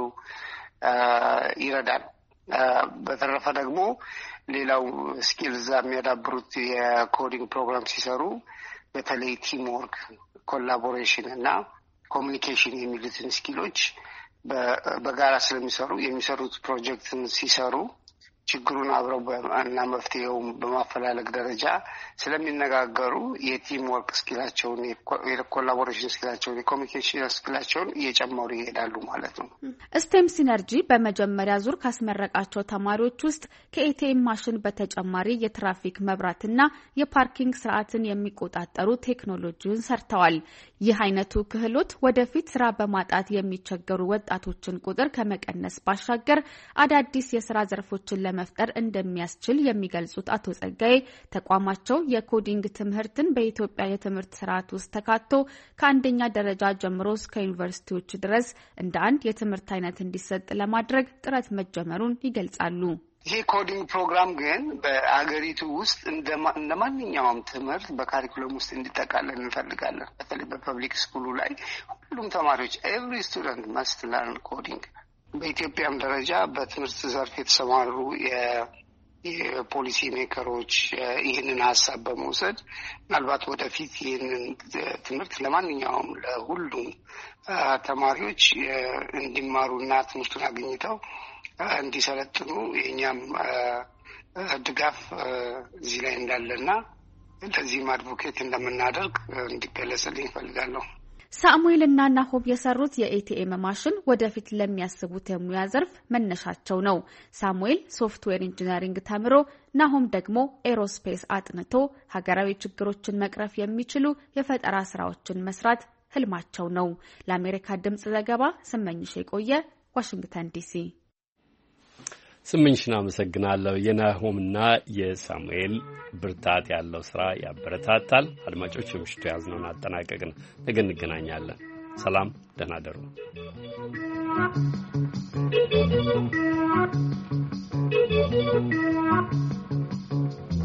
ይረዳል። በተረፈ ደግሞ ሌላው ስኪል እዛ የሚያዳብሩት የኮዲንግ ፕሮግራም ሲሰሩ በተለይ ቲም ወርክ፣ ኮላቦሬሽን እና ኮሚኒኬሽን የሚሉትን ስኪሎች በጋራ ስለሚሰሩ የሚሰሩት ፕሮጀክትን ሲሰሩ ችግሩን አብረው እና መፍትሄውን በማፈላለግ ደረጃ ስለሚነጋገሩ የቲም ወርክ ስኪላቸውን፣ የኮላቦሬሽን ስኪላቸውን፣ የኮሚኒኬሽን ስኪላቸውን እየጨመሩ ይሄዳሉ ማለት ነው። ስቴም ሲነርጂ በመጀመሪያ ዙር ካስመረቃቸው ተማሪዎች ውስጥ ከኤቲኤም ማሽን በተጨማሪ የትራፊክ መብራትና የፓርኪንግ ስርዓትን የሚቆጣጠሩ ቴክኖሎጂውን ሰርተዋል። ይህ አይነቱ ክህሎት ወደፊት ስራ በማጣት የሚቸገሩ ወጣቶችን ቁጥር ከመቀነስ ባሻገር አዳዲስ የስራ ዘርፎችን ለመፍጠር እንደሚያስችል የሚገልጹት አቶ ጸጋዬ ተቋማቸው የኮዲንግ ትምህርትን በኢትዮጵያ የትምህርት ስርዓት ውስጥ ተካቶ ከአንደኛ ደረጃ ጀምሮ እስከ ዩኒቨርሲቲዎች ድረስ እንደ አንድ የትምህርት አይነት እንዲሰጥ ለማድረግ ጥረት መጀመሩን ይገልጻሉ። ይሄ ኮዲንግ ፕሮግራም ግን በአገሪቱ ውስጥ እንደ ማንኛውም ትምህርት በካሪኩለም ውስጥ እንዲጠቃለል እንፈልጋለን። በተለይ በፐብሊክ ስኩሉ ላይ ሁሉም ተማሪዎች ኤቭሪ ስቱደንት መስት ለርን ኮዲንግ። በኢትዮጵያም ደረጃ በትምህርት ዘርፍ የተሰማሩ የፖሊሲ ሜከሮች ይህንን ሀሳብ በመውሰድ ምናልባት ወደፊት ይህንን ትምህርት ለማንኛውም ለሁሉም ተማሪዎች እንዲማሩና ትምህርቱን አግኝተው እንዲሰለጥኑ የኛም ድጋፍ እዚህ ላይ እንዳለና ለዚህም አድቮኬት እንደምናደርግ እንዲገለጽልኝ እፈልጋለሁ። ሳሙኤልና ናሆም የሰሩት የኤቲኤም ማሽን ወደፊት ለሚያስቡት የሙያ ዘርፍ መነሻቸው ነው። ሳሙኤል ሶፍትዌር ኢንጂነሪንግ ተምሮ ናሆም ደግሞ ኤሮስፔስ አጥንቶ ሀገራዊ ችግሮችን መቅረፍ የሚችሉ የፈጠራ ስራዎችን መስራት ህልማቸው ነው። ለአሜሪካ ድምጽ ዘገባ ስመኝሽ የቆየ ዋሽንግተን ዲሲ። ስምንሽና አመሰግናለሁ። የናሆምና የሳሙኤል ብርታት ያለው ስራ ያበረታታል። አድማጮች ምሽቱ ያዝነውን አጠናቀቅን። ነገ እንገናኛለን። ሰላም፣ ደህና ደሩ። Thank you.